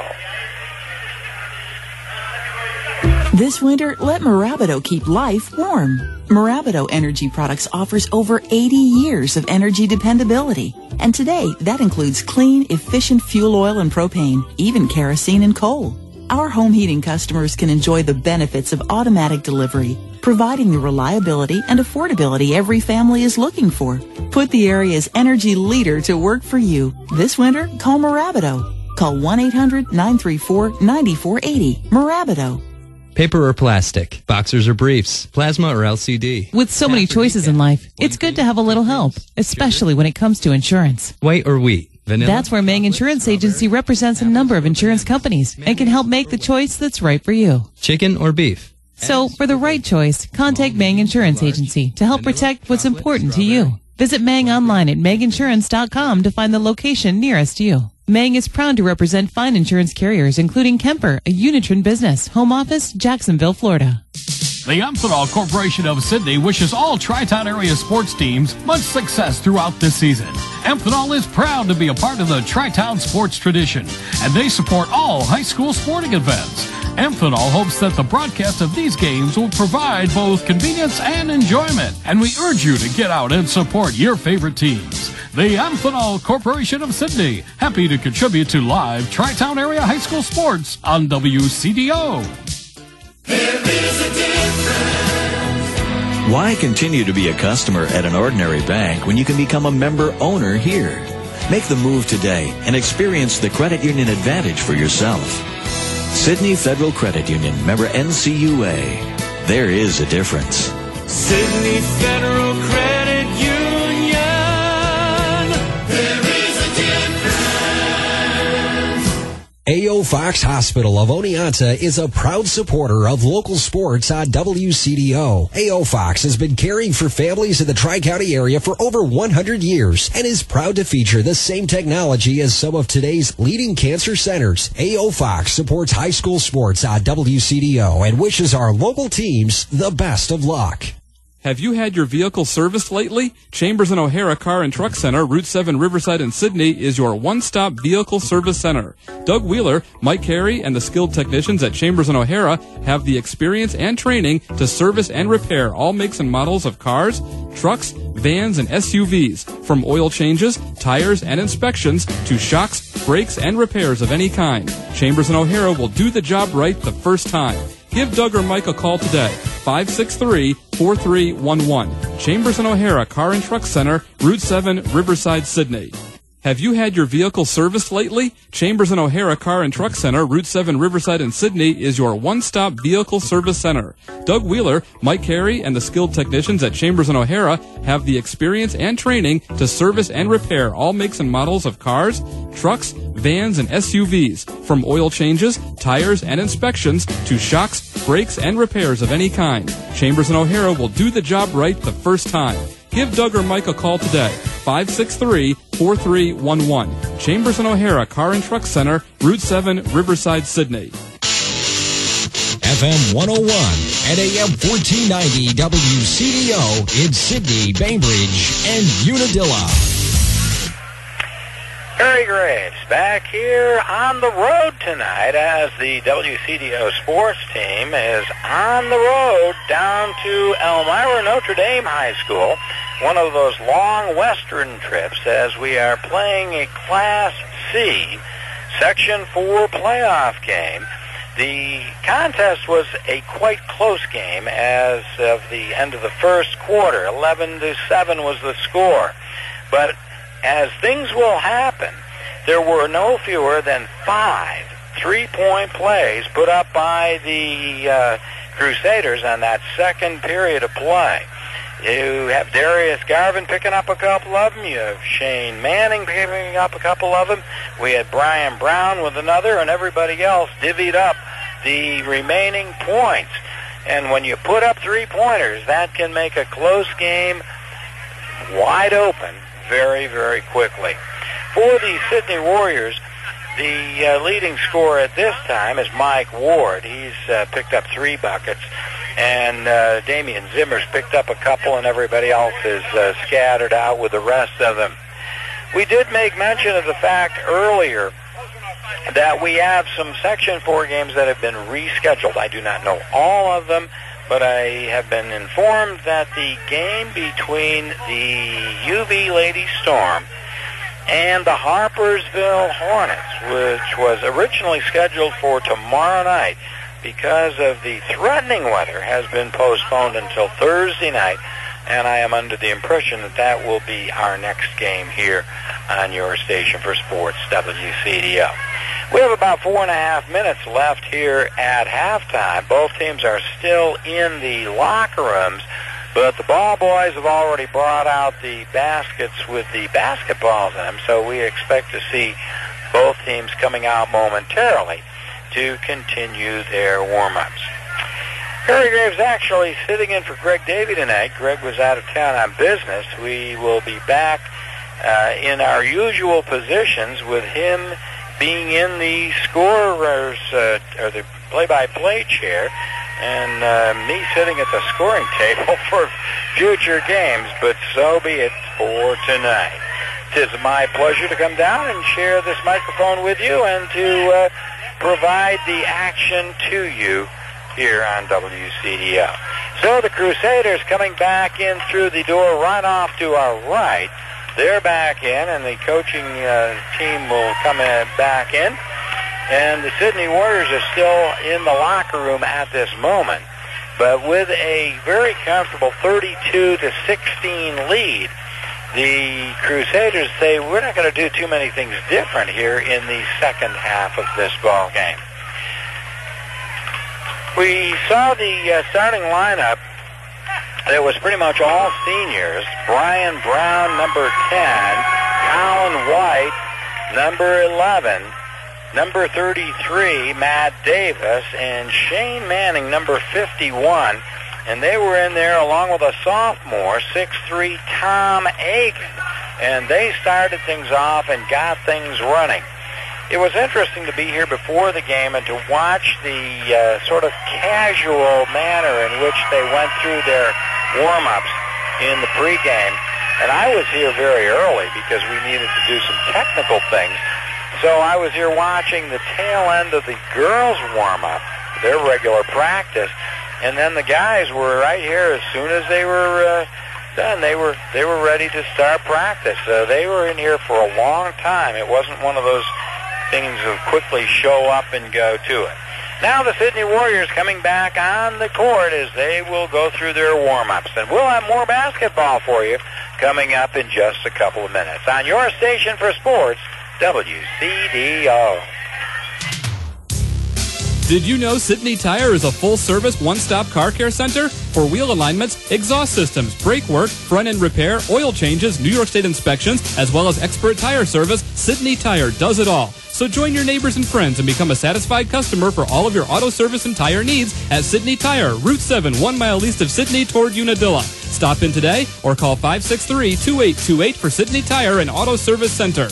This winter, let Marabido keep life warm. Marabido Energy Products offers over eighty years of energy dependability. And today, that includes clean, efficient fuel oil and propane, even kerosene and coal. Our home heating customers can enjoy the benefits of automatic delivery, providing the reliability and affordability every family is looking for. Put the area's energy leader to work for you. This winter, call Marabido. Call one eight hundred nine three four nine four eight zero. Marabido. Paper or plastic, boxers or briefs, plasma or L C D. With so many choices in life, it's good to have a little help, especially when it comes to insurance. White or wheat, vanilla. That's where Mang Insurance Agency represents a number of insurance companies and can help make the choice that's right for you. Chicken or beef. So, for the right choice, contact Mang Insurance Agency to help protect what's important to you. Visit Mang online at mang insurance dot com to find the location nearest you. Mang is proud to represent fine insurance carriers, including Kemper, a Unitron business, home office, Jacksonville, Florida. The Amphenol Corporation of Sydney wishes all Tri-Town area sports teams much success throughout this season. Amphenol is proud to be a part of the Tri-Town sports tradition, and they support all high school sporting events. Amphenol hopes that the broadcast of these games will provide both convenience and enjoyment, and we urge you to get out and support your favorite teams. The Amphenol Corporation of Sydney, happy to contribute to live Tri-Town area high school sports on W C D O. There is a difference. Why continue to be a customer at an ordinary bank when you can become a member owner here? Make the move today and experience the credit union advantage for yourself. Sydney Federal Credit Union, member N C U A. There is a difference. Sydney Federal Credit Union. There is a difference. A O Fox Hospital of Oneonta is a proud supporter of local sports on W C D O. A O Fox has been caring for families in the Tri-County area for over one hundred years and is proud to feature the same technology as some of today's leading cancer centers. A O Fox supports high school sports on W C D O and wishes our local teams the best of luck. Have you had your vehicle serviced lately? Chambers and O'Hara Car and Truck Center, Route seven, Riverside and Sydney is your one-stop vehicle service center. Doug Wheeler, Mike Carey, and the skilled technicians at Chambers and O'Hara have the experience and training to service and repair all makes and models of cars, trucks, vans, and S U Vs. From oil changes, tires, and inspections to shocks, brakes, and repairs of any kind. Chambers and O'Hara will do the job right the first time. Give Doug or Mike a call today, five six three, four three one one. Chambers and O'Hara Car and Truck Center, Route seven, Riverside, Sydney. Have you had your vehicle serviced lately? Chambers and O'Hara Car and Truck Center, Route seven, Riverside and Sydney is your one-stop vehicle service center. Doug Wheeler, Mike Carey, and the skilled technicians at Chambers and O'Hara have the experience and training to service and repair all makes and models of cars, trucks, vans, and S U Vs. From oil changes, tires, and inspections to shocks, brakes, and repairs of any kind. Chambers and O'Hara will do the job right the first time. Give Doug or Mike a call today, five six three, four three one one. Chambers and O'Hara Car and Truck Center, Route seven, Riverside, Sydney. F M one oh one and A M fourteen ninety W C D O in Sydney, Bainbridge, and Unadilla. Harry Graves back here on the road tonight as the W C D O sports team is on the road down to Elmira Notre Dame High School, one of those long western trips as we are playing a Class C Section four playoff game. The contest was a quite close game as of the end of the first quarter. eleven to seven was the score. But as things will happen, there were no fewer than five three-point plays put up by the uh, Crusaders on that second period of play. You have Darius Garvin picking up a couple of them. You have Shane Manning picking up a couple of them. We had Brian Brown with another, and everybody else divvied up the remaining points. And when you put up three-pointers, that can make a close game wide open very, very quickly. For the Sydney Warriors, the uh, leading scorer at this time is Mike Ward. He's uh, picked up three buckets. And uh, Damian Zimmer's picked up a couple, and everybody else is uh, scattered out with the rest of them. We did make mention of the fact earlier that we have some Section four games that have been rescheduled. I do not know all of them, but I have been informed that the game between the U V Lady Storm and the Harpersville Hornets, which was originally scheduled for tomorrow night, because of the threatening weather, has been postponed until Thursday night, and I am under the impression that that will be our next game here on your station for sports, W C D O. We have about four and a half minutes left here at halftime. Both teams are still in the locker rooms, but the ball boys have already brought out the baskets with the basketballs in them, so we expect to see both teams coming out momentarily to continue their warm-ups. Harry Graves actually sitting in for Greg Davey tonight. Greg was out of town on business. We will be back uh, in our usual positions with him being in the scorer's uh, or the play-by-play chair, and uh, me sitting at the scoring table for future games, but so be it for tonight. It is my pleasure to come down and share this microphone with you and to uh, provide the action to you here on W C D O. So the Crusaders coming back in through the door right off to our right. They're back in, and the coaching uh, team will come in, back in. And the Sydney Warriors are still in the locker room at this moment. But with a very comfortable thirty-two to sixteen lead, the Crusaders say we're not going to do too many things different here in the second half of this ball game. We saw the uh, starting lineup. It was pretty much all seniors. Brian Brown, number ten. Colin White, number eleven. Number thirty-three, Matt Davis. And Shane Manning, number fifty-one. And they were in there along with a sophomore, six three, Tom Agan. And they started things off and got things running. It was interesting to be here before the game and to watch the uh, sort of casual manner in which they went through their warm-ups in the pregame. And I was here very early because we needed to do some technical things. So I was here watching the tail end of the girls' warm-up, their regular practice. And then the guys were right here as soon as they were uh, done. They were they were ready to start practice. So they were in here for a long time. It wasn't one of those things of quickly show up and go to it. Now the Sydney Warriors coming back on the court as they will go through their warm-ups. And we'll have more basketball for you coming up in just a couple of minutes on your station for sports, W C D O. Did you know Sydney Tire is a full-service, one-stop car care center? For wheel alignments, exhaust systems, brake work, front-end repair, oil changes, New York State inspections, as well as expert tire service, Sydney Tire does it all. So join your neighbors and friends and become a satisfied customer for all of your auto service and tire needs at Sydney Tire, Route seven, one mile east of Sydney toward Unadilla. Stop in today or call five six three, two eight two eight for Sydney Tire and Auto Service Center.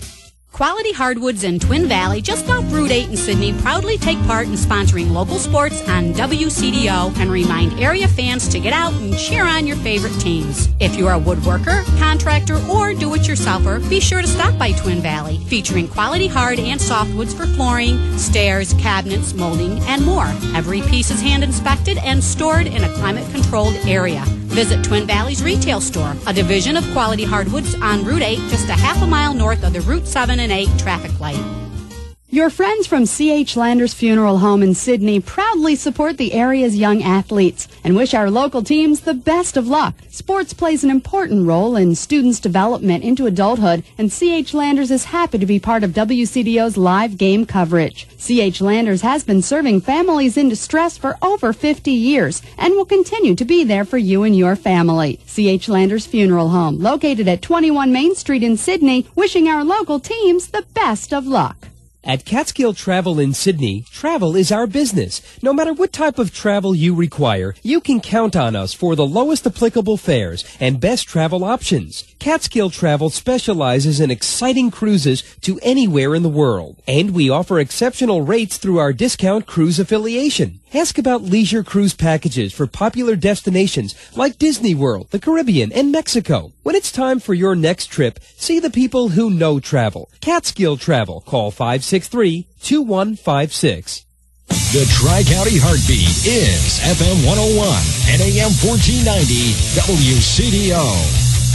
Quality Hardwoods in Twin Valley, just off Route eight in Sydney, proudly take part in sponsoring local sports on W C D O and remind area fans to get out and cheer on your favorite teams. If you are a woodworker, contractor, or do-it-yourselfer, be sure to stop by Twin Valley, featuring quality hard and softwoods for flooring, stairs, cabinets, molding, and more. Every piece is hand-inspected and stored in a climate-controlled area. Visit Twin Valley's retail store, a division of Quality Hardwoods on Route eight, just a half a mile north of the Route seven and eight traffic light. Your friends from C H Landers Funeral Home in Sydney proudly support the area's young athletes and wish our local teams the best of luck. Sports plays an important role in students' development into adulthood, and C H Landers is happy to be part of W C D O's live game coverage. C H Landers has been serving families in distress for over fifty years and will continue to be there for you and your family. C H Landers Funeral Home, located at twenty-one Main Street in Sydney, wishing our local teams the best of luck. At Catskill Travel in Sydney, travel is our business. No matter what type of travel you require, you can count on us for the lowest applicable fares and best travel options. Catskill Travel specializes in exciting cruises to anywhere in the world, and we offer exceptional rates through our discount cruise affiliation. Ask about leisure cruise packages for popular destinations like Disney World, the Caribbean, and Mexico. When it's time for your next trip, see the people who know travel. Catskill Travel. Call five six three, two one five six. The Tri-County Heartbeat is F M one oh one and A M fourteen ninety W C D O.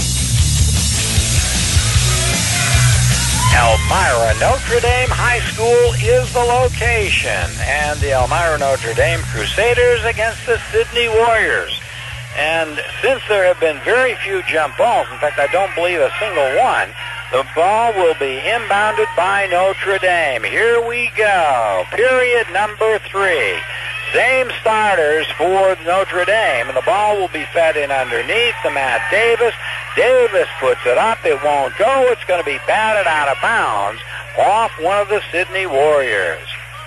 Elmira Notre Dame High School is the location, and the Elmira Notre Dame Crusaders against the Sydney Warriors. And since there have been very few jump balls, in fact I don't believe a single one, the ball will be inbounded by Notre Dame. Here we go, period number three. Same starters for Notre Dame, and the ball will be fed in underneath to Matt Davis. Davis puts it up. It won't go. It's going to be batted out of bounds off one of the Sydney Warriors.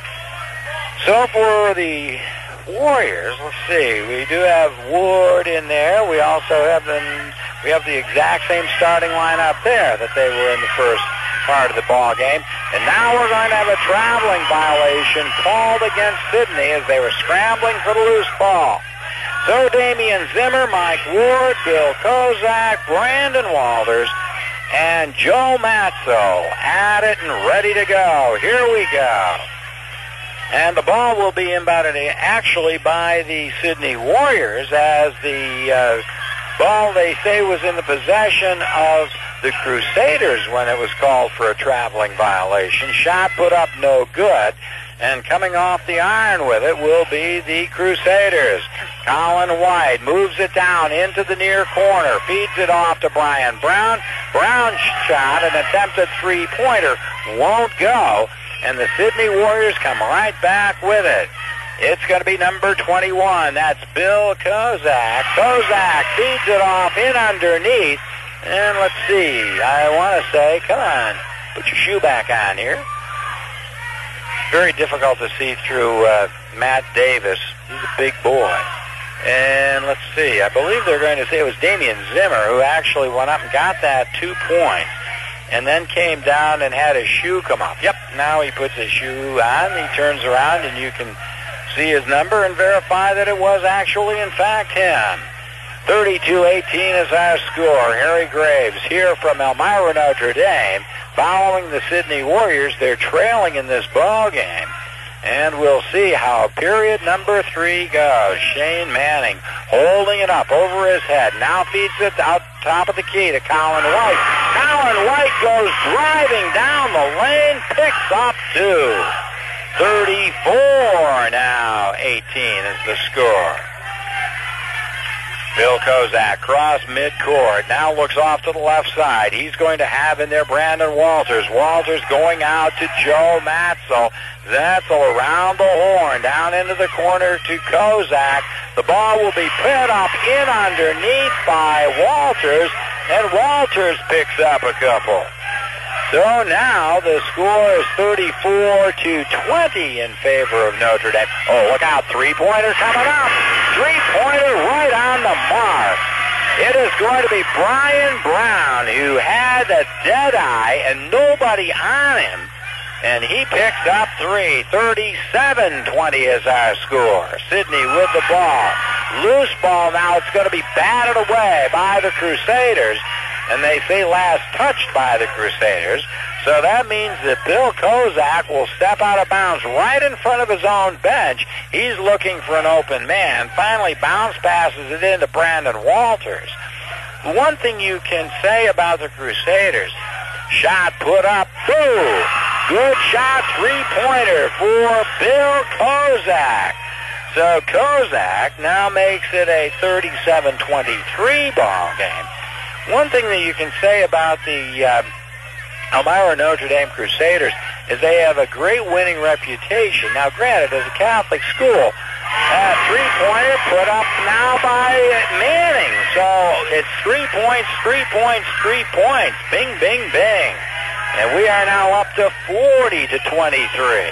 So for the Warriors, let's see. We do have Ward in there. We also have them. We have the exact same starting lineup there that they were in the first part of the ball game. And now we're going to have a traveling violation called against Sydney as they were scrambling for the loose ball. So Damian Zimmer, Mike Ward, Bill Kozak, Brandon Walters, and Joe Matzo at it and ready to go. Here we go. And the ball will be inbounded actually by the Sydney Warriors as the uh, ball they say was in the possession of the Crusaders when it was called for a traveling violation. Shot put up no good. And coming off the iron with it will be the Crusaders. Colin White moves it down into the near corner, feeds it off to Brian Brown. Brown's shot, an attempted three-pointer, won't go, and the Sydney Warriors come right back with it. It's going to be number twenty-one. That's Bill Kozak. Kozak feeds it off in underneath, and let's see. I want to say, come on, put your shoe back on here. Very difficult to see through uh, Matt Davis. He's a big boy. And let's see. I believe they're going to say it was Damian Zimmer who actually went up and got that two points and then came down and had his shoe come off. Yep, now he puts his shoe on. He turns around and you can see his number and verify that it was actually, in fact, him. thirty-two eighteen is our score. Harry Graves here from Elmira, Notre Dame, following the Sydney Warriors. They're trailing in this ball game. And we'll see how period number three goes. Shane Manning holding it up over his head. Now feeds it out top of the key to Colin White. Colin White goes driving down the lane, picks up two. thirty-four now, eighteen is the score. Bill Kozak, cross midcourt, now looks off to the left side. He's going to have in there Brandon Walters. Walters going out to Joe Matzel. Matzel around the horn, down into the corner to Kozak. The ball will be put up in underneath by Walters, and Walters picks up a couple. So now the score is thirty-four to twenty in favor of Notre Dame. Oh, look out, three-pointer coming up. Three-pointer right on the mark. It is going to be Brian Brown, who had a dead eye and nobody on him. And he picks up three. thirty-seven twenty is our score. Sydney with the ball. Loose ball now. It's going to be batted away by the Crusaders. And they say last touched by the Crusaders. So that means that Bill Kozak will step out of bounds right in front of his own bench. He's looking for an open man. Finally, bounce passes it into Brandon Walters. One thing you can say about the Crusaders, shot put up, two. Good shot, three-pointer for Bill Kozak. So Kozak now makes it a thirty-seven twenty-three ball game. One thing that you can say about the uh, Elmira Notre Dame Crusaders is they have a great winning reputation. Now, granted, as a Catholic school, uh, three-pointer put up now by Manning. So it's three points, three points, three points. Bing, bing, bing. And we are now up to forty to twenty-three.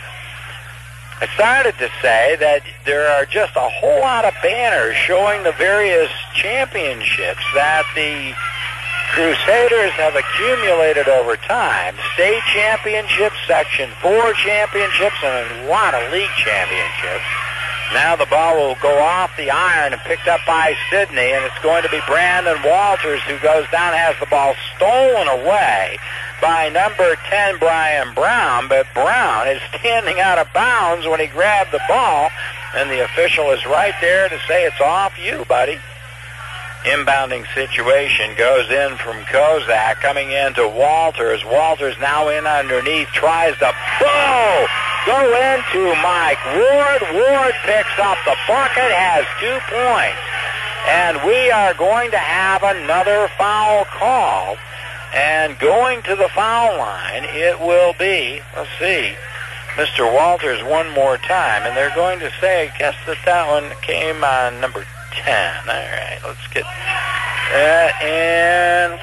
I started to say that there are just a whole lot of banners showing the various championships that the Crusaders have accumulated over time. State championships, Section four championships, and a lot of league championships. Now the ball will go off the iron and picked up by Sydney, and it's going to be Brandon Walters who goes down, has the ball stolen away by number ten, Brian Brown, but Brown is standing out of bounds when he grabbed the ball, and the official is right there to say it's off you, buddy. Inbounding situation goes in from Kozak, coming into Walters. Walters now in underneath, tries to bow, go into Mike Ward. Ward picks up the bucket, has two points, and we are going to have another foul call. And going to the foul line, it will be, let's see, Mister Walters one more time. And they're going to say, I guess that that one came on number ten. All right, let's get that. And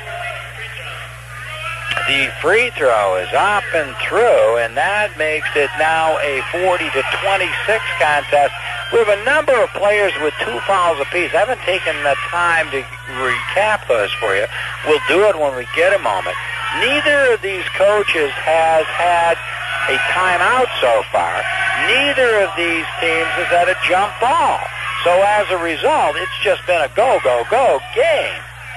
the free throw is up and through, and that makes it now a forty to twenty-six contest. We have a number of players with two fouls apiece. I haven't taken the time to recap those for you. We'll do it when we get a moment. Neither of these coaches has had a timeout so far. Neither of these teams has had a jump ball. So as a result, it's just been a go, go, go game.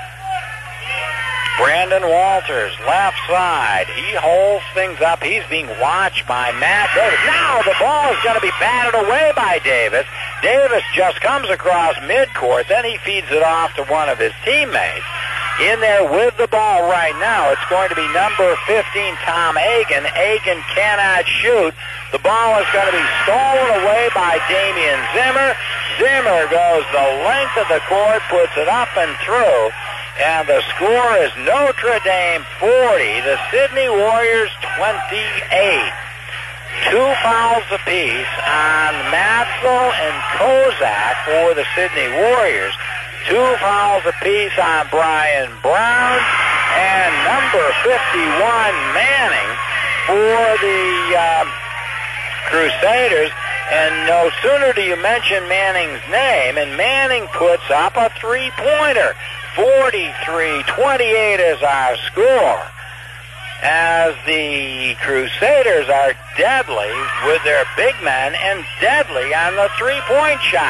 Brandon Walters, left side. He holds things up. He's being watched by Matt Davis. Now the ball is going to be batted away by Davis. Davis just comes across midcourt. Then he feeds it off to one of his teammates. In there with the ball right now, it's going to be number fifteen, Tom Agan. Agan cannot shoot. The ball is going to be stolen away by Damian Zimmer. Zimmer goes the length of the court, puts it up and through. And the score is Notre Dame forty, the Sydney Warriors twenty-eight. Two fouls apiece on Matzel and Kozak for the Sydney Warriors. Two fouls apiece on Brian Brown and number fifty-one, Manning, for the uh, Crusaders. And no sooner do you mention Manning's name, and Manning puts up a three-pointer. forty-three twenty-eight is our score, as the Crusaders are deadly with their big men and deadly on the three-point shots.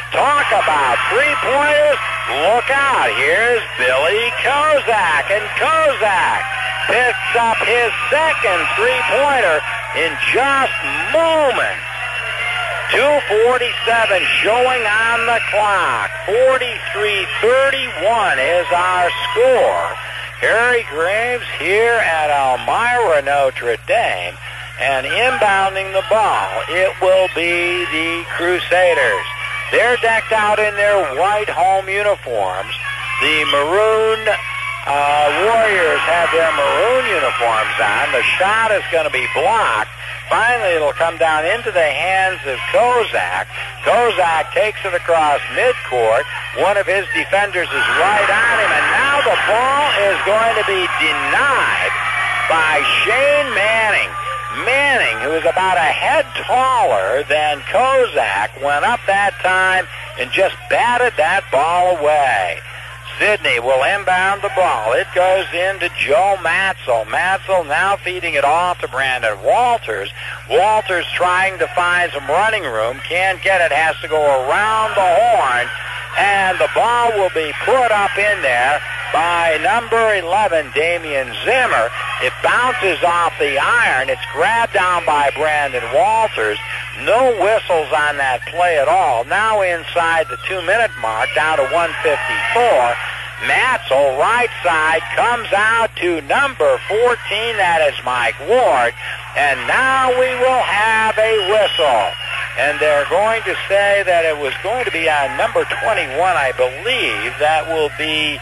Talk about three-pointers. Look out. Here's Billy Kozak. And Kozak picks up his second three-pointer in just moments. two forty-seven showing on the clock. forty-three thirty-one is our score. Harry Graves here at Elmira Notre Dame. And inbounding the ball, it will be the Crusaders. They're decked out in their white home uniforms. The maroon uh, Warriors have their maroon uniforms on. The shot is going to be blocked. Finally, it'll come down into the hands of Kozak. Kozak takes it across midcourt. One of his defenders is right on him, and now the ball is going to be denied by Shane Manning. Manning, who is about a head taller than Kozak, went up that time and just batted that ball away. Sydney will inbound the ball. It goes into Joe Matzel. Matzel now feeding it off to Brandon Walters. Walters trying to find some running room. Can't get it. Has to go around the horn. And the ball will be put up in there by number eleven, Damian Zimmer. It bounces off the iron. It's grabbed down by Brandon Walters. No whistles on that play at all. Now inside the two-minute mark, down to one fifty-four. Matzel, right side, comes out to number fourteen. That is Mike Ward. And now we will have a whistle. And they're going to say that it was going to be on number twenty-one, I believe. That will be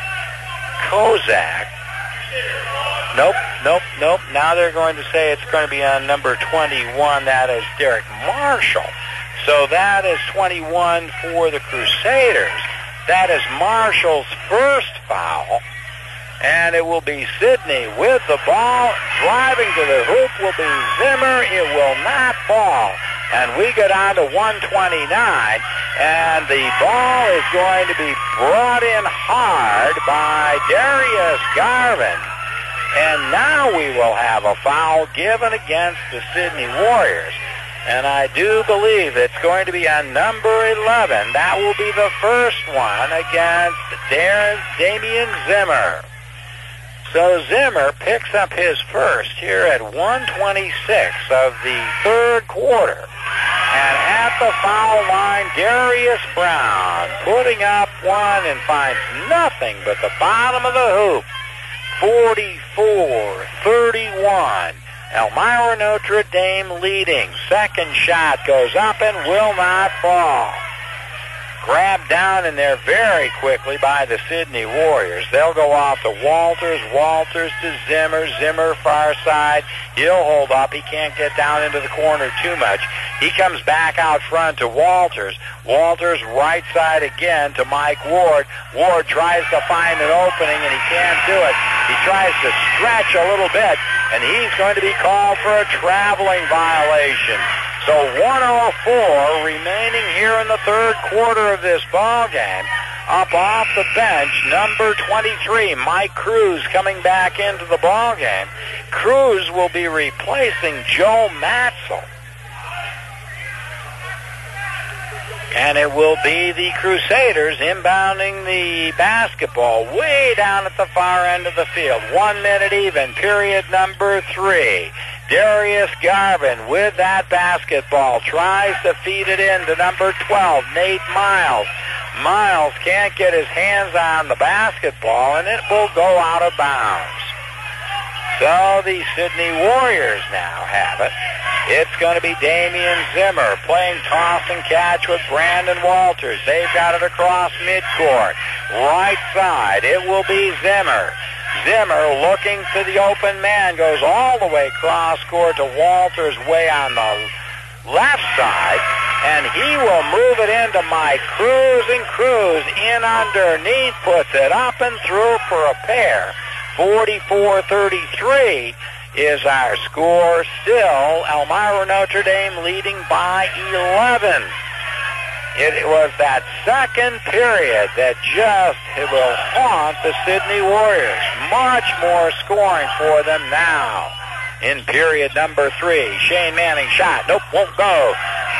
Kozak. Nope, nope, nope. Now they're going to say it's going to be on number twenty-one. That is Derek Marshall. So that is twenty-one for the Crusaders. That is Marshall's first foul. And it will be Sydney with the ball. Driving to the hoop will be Zimmer. It will not fall. And we go down to one twenty-nine. And the ball is going to be brought in hard by Darius Garvin. And now we will have a foul given against the Sydney Warriors. And I do believe it's going to be on number eleven. That will be the first one against Darren, Damian Zimmer. So Zimmer picks up his first here at one twenty-six of the third quarter. And at the foul line, Darius Brown putting up one and finds nothing but the bottom of the hoop. forty-four thirty-one. Elmira Notre Dame leading. Second shot goes up and will not fall. Grabbed down in there very quickly by the Sydney Warriors. They'll go off to Walters. Walters to Zimmer. Zimmer far side. He'll hold up. He can't get down into the corner too much. He comes back out front to Walters. Walters right side again to Mike Ward. Ward tries to find an opening and he can't do it. He tries to stretch a little bit and he's going to be called for a traveling violation. So one oh four remaining here in the third quarter of this ball game. Up off the bench, number twenty-three, Mike Cruz, coming back into the ball game. Cruz will be replacing Joe Matzel. And it will be the Crusaders inbounding the basketball way down at the far end of the field. One minute even, period number three. Darius Garvin with that basketball tries to feed it in to number twelve, Nate Miles. Miles can't get his hands on the basketball, and it will go out of bounds. So the Sydney Warriors now have it. It's going to be Damian Zimmer playing toss and catch with Brandon Walters. They've got it across midcourt. Right side, it will be Zimmer. Zimmer looking to the open man, goes all the way cross court to Walters way on the left side, and he will move it into Mike Cruz, and Cruz in underneath, puts it up and through for a pair. forty-four thirty-three is our score. Still, Elmira Notre Dame leading by eleven. It was that second period that just it will haunt the Sydney Warriors. Much more scoring for them now. In period number three, Shane Manning shot. Nope, won't go.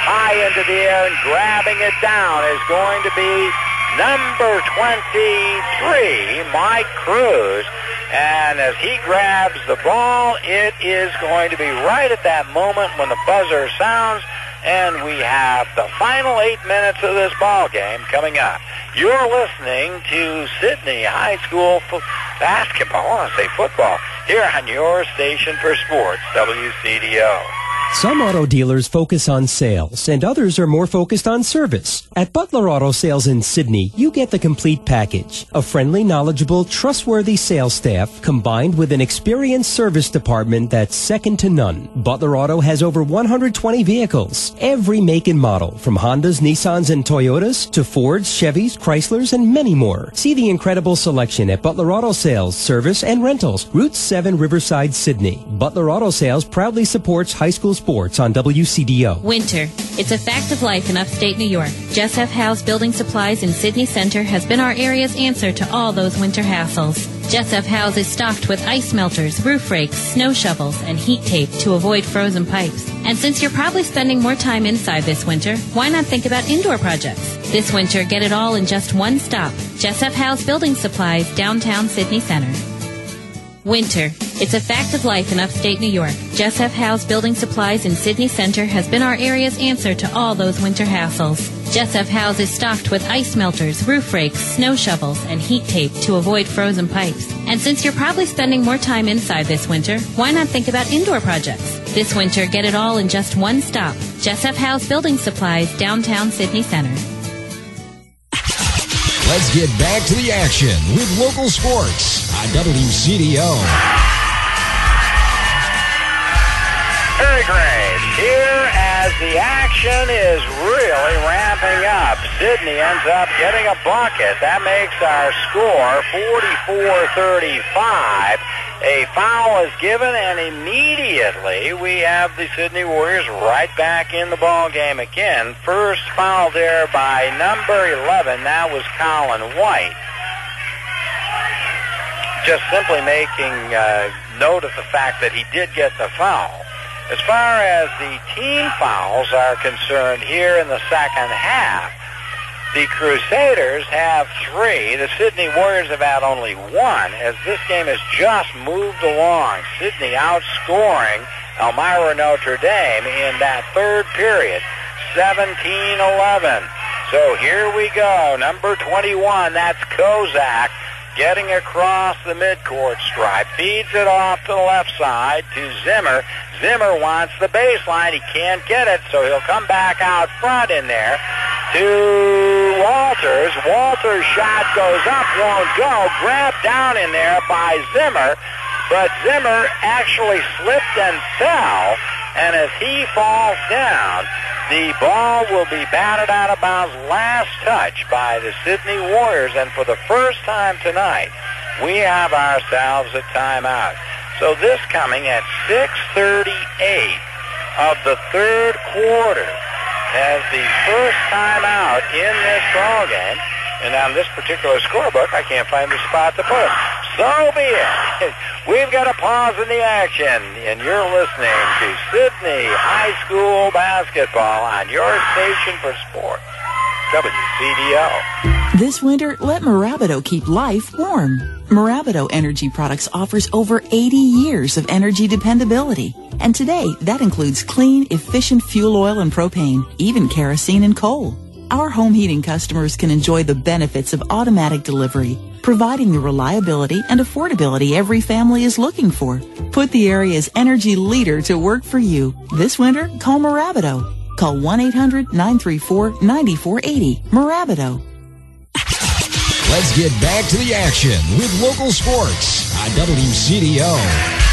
high into the air, and grabbing it down is going to be number twenty-three, Mike Cruz. And as he grabs the ball, it is going to be right at that moment when the buzzer sounds, and we have the final eight minutes of this ball game coming up. You're listening to Sydney High School fo- basketball, I want to say football, here on your station for sports, W C D O. Some auto dealers focus on sales, and others are more focused on service. At Butler Auto Sales in Sydney, you get the complete package. A friendly, knowledgeable, trustworthy sales staff combined with an experienced service department that's second to none. Butler Auto has over one hundred twenty vehicles, every make and model, from Hondas, Nissans, and Toyotas to Fords, Chevys, Chryslers, and many more. See the incredible selection at Butler Auto Sales, Service, and Rentals, Route seven, Riverside, Sydney. Butler Auto Sales proudly supports high school sports on W C D O. Winter. It's a fact of life in upstate New York. Jess F. House Building Supplies in Sydney Center has been our area's answer to all those winter hassles. Jess F. House is stocked with ice melters, roof rakes, snow shovels, and heat tape to avoid frozen pipes. And since you're probably spending more time inside this winter, why not think about indoor projects? This winter, get it all in just one stop. Jess F. House Building Supplies, downtown Sydney Center. Winter. It's a fact of life in upstate New York. Jess F. House Building Supplies in Sydney Center has been our area's answer to all those winter hassles. Jess F. House is stocked with ice melters, roof rakes, snow shovels, and heat tape to avoid frozen pipes. And since you're probably spending more time inside this winter, why not think about indoor projects? This winter, get it all in just one stop. Jess F. House Building Supplies, downtown Sydney Center. Let's get back to the action with local sports on W C D O. Very great. Here as the action is really ramping up, Sydney ends up getting a bucket. That makes our score forty-four thirty-five. A foul is given, and immediately we have the Sydney Warriors right back in the ball game again. First foul there by number eleven. That was Colin White. Just simply making uh, note of the fact that he did get the foul. As far as the team fouls are concerned here in the second half, the Crusaders have three. The Sydney Warriors have had only one, as this game has just moved along. Sydney outscoring Elmira Notre Dame in that third period, seventeen eleven. So here we go. Number twenty-one, that's Kozak, getting across the midcourt stripe. Feeds it off to the left side to Zimmer. Zimmer wants the baseline. He can't get it, so he'll come back out front in there to Walters. Walters' shot goes up, won't go. Grabbed down in there by Zimmer, but Zimmer actually slipped and fell, and as he falls down, the ball will be batted out of bounds, last touch by the Sydney Warriors, and for the first time tonight, we have ourselves a timeout. So this coming at six thirty-eight of the third quarter as the first timeout in this ball game. And on this particular scorebook, I can't find the spot to put it. So be it. We've got a pause in the action, and you're listening to Sydney High School basketball on your station for sport, W C D O. This winter, let Marabido keep life warm. Marabido Energy Products offers over eighty years of energy dependability. And today, that includes clean, efficient fuel oil and propane, even kerosene and coal. Our home heating customers can enjoy the benefits of automatic delivery, providing the reliability and affordability every family is looking for. Put the area's energy leader to work for you. This winter, call Marabido. Call one eight hundred nine three four nine four eight zero. Marabido. Let's get back to the action with local sports on W C D O.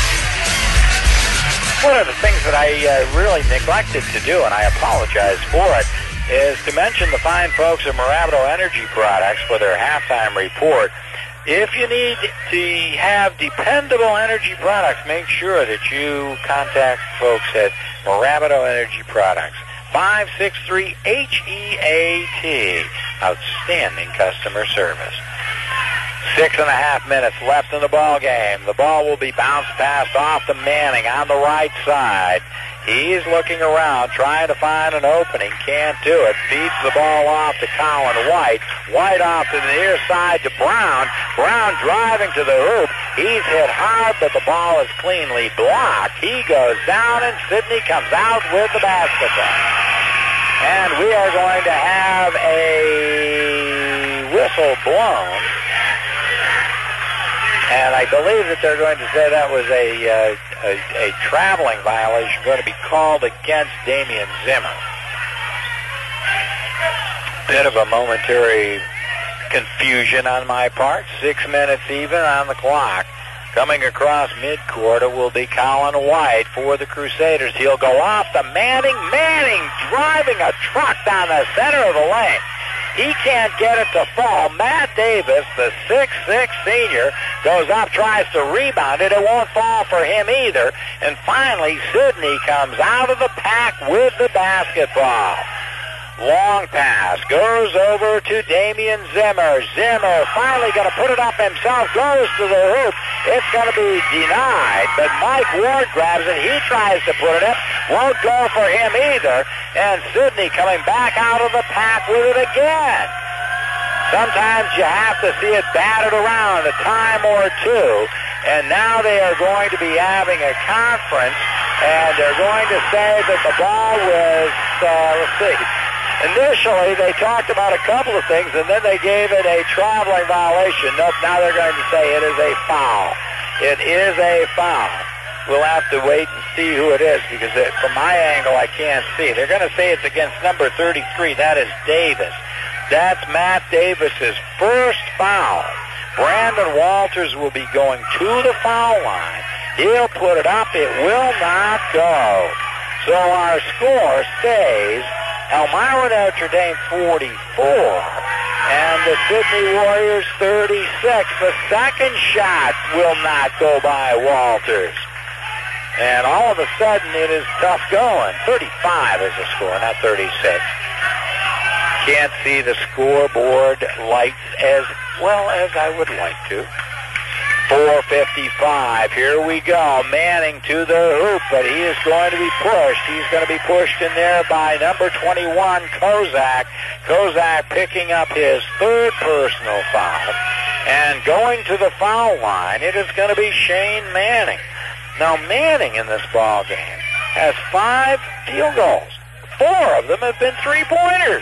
One of the things that I uh, really neglected to do, and I apologize for it, is to mention the fine folks at Marabido Energy Products for their halftime report. If you need to have dependable energy products, make sure that you contact folks at Marabido Energy Products. five six three H E A T. Outstanding customer service. Six and a half minutes left in the ball game. The ball will be bounced past off to Manning on the right side. He's looking around, trying to find an opening. Can't do it. Feeds the ball off to Colin White. White off to the near side to Brown. Brown driving to the hoop. He's hit hard, but the ball is cleanly blocked. He goes down, and Sidney comes out with the basketball. And we are going to have a whistle blown. And I believe that they're going to say that was a, uh, a, a traveling violation going to be called against Damian Zimmer. Bit of a momentary confusion on my part. Six minutes even on the clock. Coming across midcourt, it will be Colin White for the Crusaders. He'll go off to Manning. Manning driving a truck down the center of the lane. He can't get it to fall. Matt Davis, the six six senior, goes up, tries to rebound it. It won't fall for him either. And finally, Sidney comes out of the pack with the basketball. Long pass goes over to Damian Zimmer. Zimmer finally going to put it up himself, goes to the hoop. It's going to be denied, but Mike Ward grabs it. He tries to put it up. Won't go for him either. And Sidney coming back out of the pack with it again. Sometimes you have to see it batted around a time or two. And now they are going to be having a conference, and they're going to say that the ball was, uh, let's see, initially, they talked about a couple of things, and then they gave it a traveling violation. Nope, now they're going to say it is a foul. It is a foul. We'll have to wait and see who it is, because it, from my angle, I can't see. They're going to say it's against number thirty-three. That is Davis. That's Matt Davis's first foul. Brandon Walters will be going to the foul line. He'll put it up. It will not go. So our score stays Elmira Notre Dame forty-four and the Sidney Warriors thirty-six. The second shot will not go by Walters. And all of a sudden it is tough going. thirty-five is the score, not thirty-six. Can't see the scoreboard lights as well as I would like to. four fifty-five. Here we go. Manning to the hoop, but he is going to be pushed. He's going to be pushed in there by number twenty-one, Kozak. Kozak picking up his third personal foul. And going to the foul line, it is going to be Shane Manning. Now, Manning in this ball game has five field goals. Four of them have been three-pointers.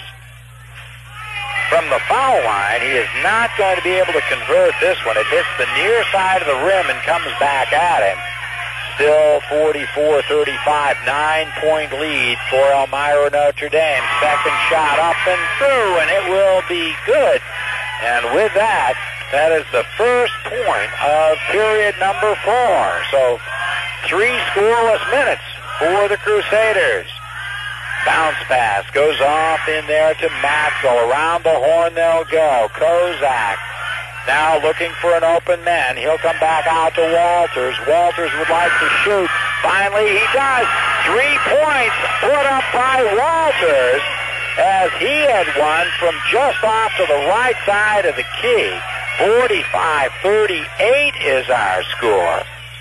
From the foul line, he is not going to be able to convert this one. It hits the near side of the rim and comes back at him. Still forty-four thirty-five, nine-point lead for Elmira Notre Dame. Second shot up and through, and it will be good. And with that, that is the first point of period number four. So three scoreless minutes for the Crusaders. Bounce pass goes off in there to Maxwell. Around the horn they'll go. Kozak now looking for an open man. He'll come back out to Walters. Walters would like to shoot. Finally he does. Three points put up by Walters as he had one from just off to the right side of the key. forty-five thirty-eight is our score.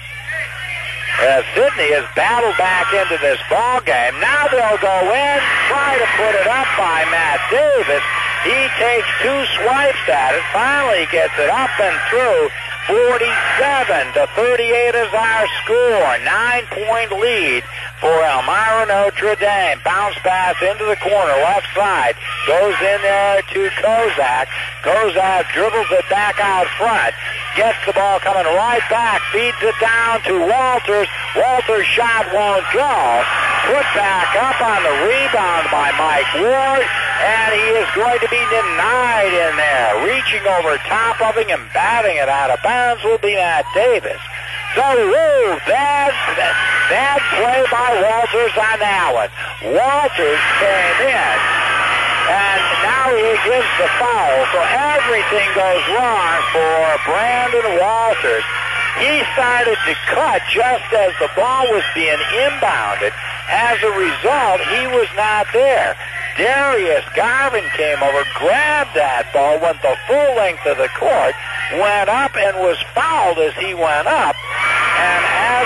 As Sidney has battled back into this ball game. Now they'll go in, try to put it up by Matt Davis. He takes two swipes at it, finally gets it up and through. forty-seven to thirty-eight is our score. Nine-point lead for Elmira Notre Dame. Bounce pass into the corner, left side. Goes in there to Kozak. Kozak dribbles it back out front. Gets the ball coming right back. Feeds it down to Walters. Walters' shot won't go. Put back up on the rebound by Mike Ward. And he is going to be denied in there. Reaching over top of him and batting it out of bounds will be Matt Davis. So, woo, bad, bad play by Walters on that one. Walters came in, and now he gives the foul, so everything goes wrong for Brandon Walters. He started to cut just as the ball was being inbounded. As a result, he was not there. Darius Garvin came over, grabbed that ball, went the full length of the court, went up and was fouled as he went up. And as a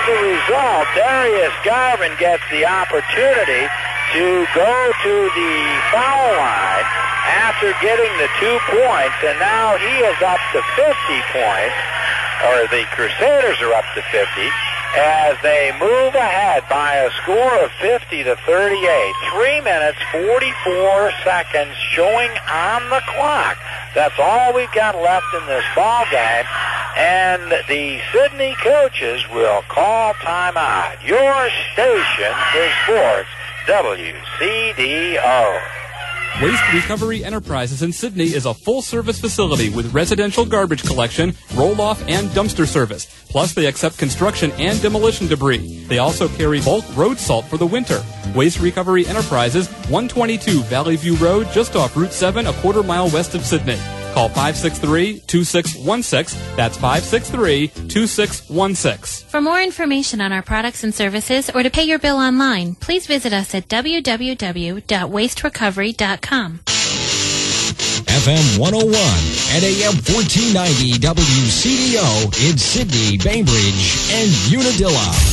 a result, Darius Garvin gets the opportunity to go to the foul line after getting the two points, and now he is up to fifty points, or the Crusaders are up to fifty, as they move ahead by a score of fifty to thirty-eight. Three minutes, forty-four seconds showing on the clock. That's all we've got left in this ball game, and the Sidney coaches will call timeout. Your station for sports, W C D O. Waste Recovery Enterprises in Sydney is a full-service facility with residential garbage collection, roll-off, and dumpster service. Plus, they accept construction and demolition debris. They also carry bulk road salt for the winter. Waste Recovery Enterprises, one twenty-two Valley View Road, just off Route seven, a quarter mile west of Sydney. Call five six three, two six one six. That's five six three, two six one six. For more information on our products and services or to pay your bill online, please visit us at w w w dot waste recovery dot com. F M one oh one and A M fourteen ninety W C D O in Sydney, Bainbridge, and Unadilla.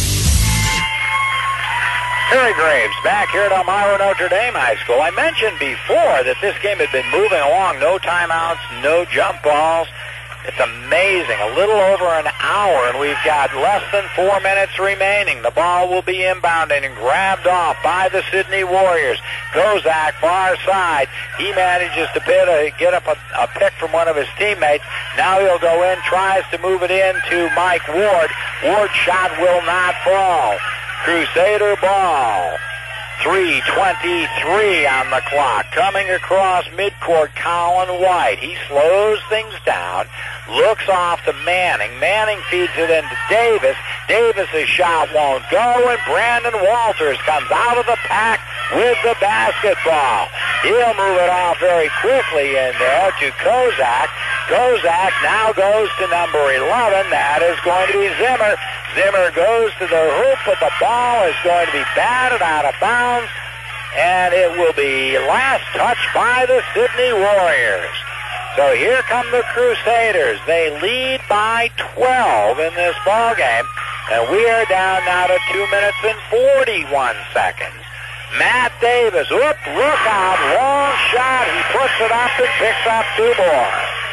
Harry Graves back here at Elmira Notre Dame High School. I mentioned before that this game had been moving along, no timeouts, no jump balls. It's amazing. A little over an hour, and we've got less than four minutes remaining. The ball will be inbounded and grabbed off by the Sydney Warriors. Kozak, far side. He manages to bid a, get up a, a pick from one of his teammates. Now he'll go in, tries to move it in to Mike Ward. Ward's shot will not fall. Crusader ball. three twenty-three on the clock. Coming across midcourt, Colin White. He slows things down, looks off to Manning. Manning feeds it into Davis. Davis's shot won't go, and Brandon Walters comes out of the pack with the basketball. He'll move it off very quickly in there to Kozak. Kozak now goes to number eleven. That is going to be Zimmer. Zimmer goes to the hoop, but the ball is going to be batted out of bounds, and it will be last touched by the Sydney Warriors. So here come the Crusaders. They lead by twelve in this ball game, and we are down now to two minutes and forty-one seconds. Matt Davis, whoop, look out, long shot. He puts it up and picks up two more.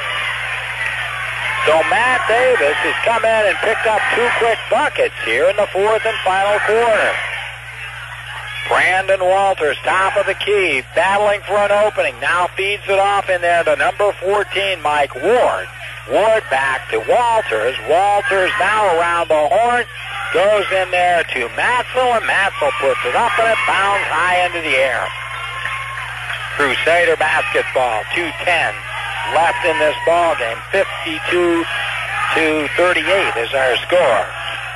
So Matt Davis has come in and picked up two quick buckets here in the fourth and final quarter. Brandon Walters, top of the key, battling for an opening. Now feeds it off in there to number fourteen, Mike Ward. Ward back to Walters. Walters now around the horn. Goes in there to Matzel, and Matzel puts it up, and it bounds high into the air. Crusader basketball, two ten left in this ball game. fifty-two to thirty-eight is our score.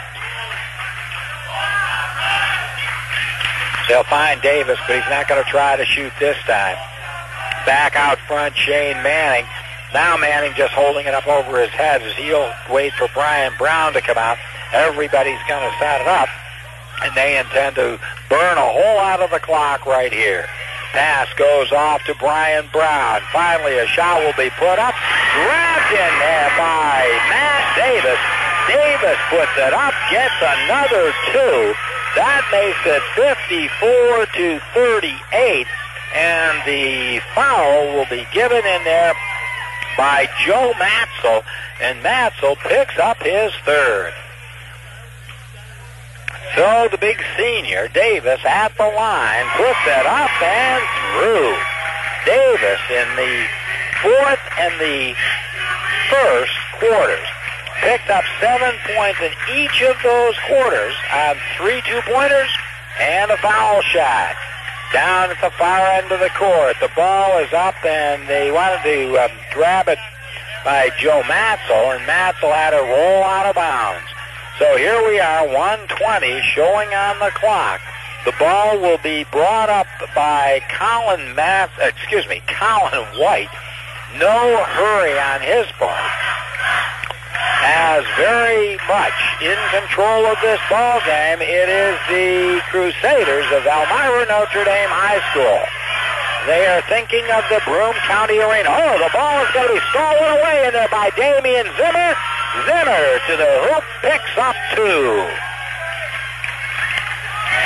They'll find Davis, but he's not going to try to shoot this time. Back out front, Shane Manning. Now Manning just holding it up over his head as he'll wait for Brian Brown to come out. Everybody's going to set it up, and they intend to burn a hole out of the clock right here. Pass goes off to Brian Brown. Finally, a shot will be put up. Grabbed in there by Matt Davis. Davis puts it up, gets another two. That makes it fifty-four to thirty-eight, and the foul will be given in there by Joe Matzel, and Matzel picks up his third. So the big senior, Davis, at the line, puts it up and through. Davis in the fourth and the first quarters picked up seven points in each of those quarters on three two-pointers and a foul shot. Down at the far end of the court, the ball is up, and they wanted to um, grab it by Joe Matzel, and Matzel had to roll out of bounds. So here we are, one twenty showing on the clock. The ball will be brought up by Colin Math, excuse me, Colin White. No hurry on his part. As very much in control of this ball game, it is the Crusaders of Elmira Notre Dame High School. They are thinking of the Broome County Arena. Oh, the ball is going to be stolen away in there by Damian Zimmer. Zimmer to the hoop, picks up two.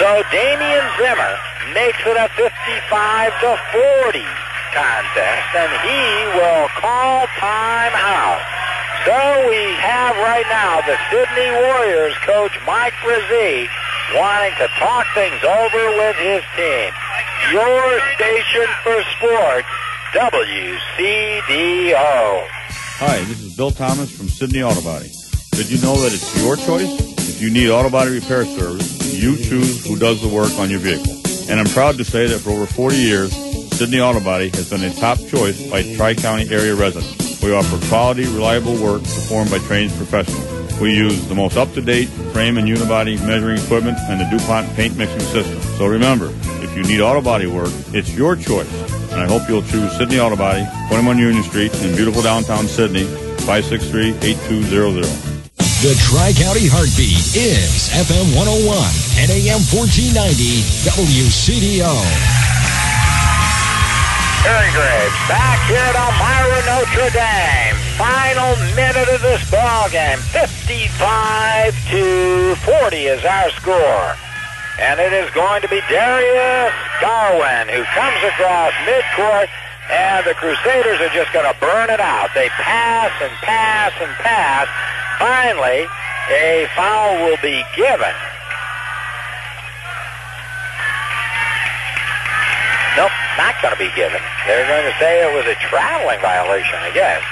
So Damian Zimmer makes it a fifty-five to forty contest, and he will call timeout. So we have right now the Sydney Warriors coach Mike Brzee wanting to talk things over with his team. Your station for sports, W C D O. Hi, this is Bill Thomas from Sydney Auto Body. Did you know that it's your choice? If you need auto body repair service, you choose who does the work on your vehicle. And I'm proud to say that for over forty years, Sydney Auto Body has been a top choice by Tri-County area residents. We offer quality, reliable work performed by trained professionals. We use the most up-to-date frame and unibody measuring equipment and the DuPont paint mixing system. So remember, if you need auto body work, it's your choice. And I hope you'll choose Sydney Auto Body, twenty-one Union Street in beautiful downtown Sydney, five six three, eight two zero zero. The Tri-County Heartbeat is F M one oh one and A M fourteen ninety W C D O. Harry Graves back here at Elmira, Notre Dame. Final minute of this ball game. fifty-five to forty is our score. And it is going to be Darius Garwin who comes across midcourt, and the Crusaders are just going to burn it out. They pass and pass and pass. Finally, a foul will be given. Nope, not going to be given. They're going to say it was a traveling violation, I guess.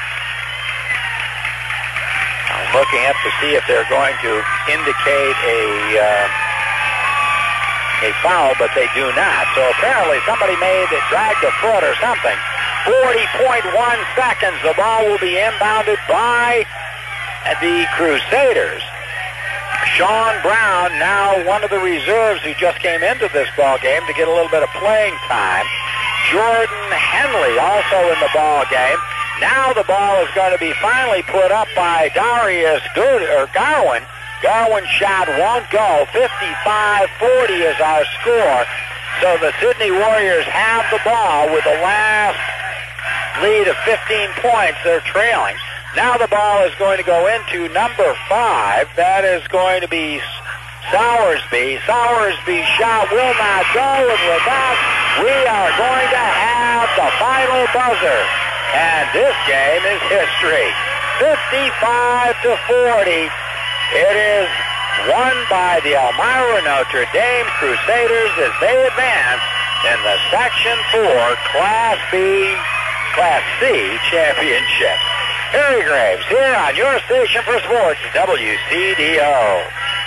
I'm looking up to see if they're going to indicate a uh, a foul, but they do not. So apparently somebody made it, dragged a foot or something. forty point one seconds. The ball will be inbounded by the Crusaders. Sean Brown, now one of the reserves who just came into this ball game to get a little bit of playing time. Jordan Henley also in the ball game. Now the ball is going to be finally put up by Darius Good or Garwin. Garwin shot won't go. fifty-five forty is our score. So the Sydney Warriors have the ball with the last lead of fifteen points. They're trailing. Now the ball is going to go into number five. That is going to be Sowersby. Sowersby's shot will not go, and with that, we are going to have the final buzzer. And this game is history. fifty-five to forty. It is won by the Elmira Notre Dame Crusaders as they advance in the Section four Class B, Class C championship. Harry Graves here on your station for sports, W C D O.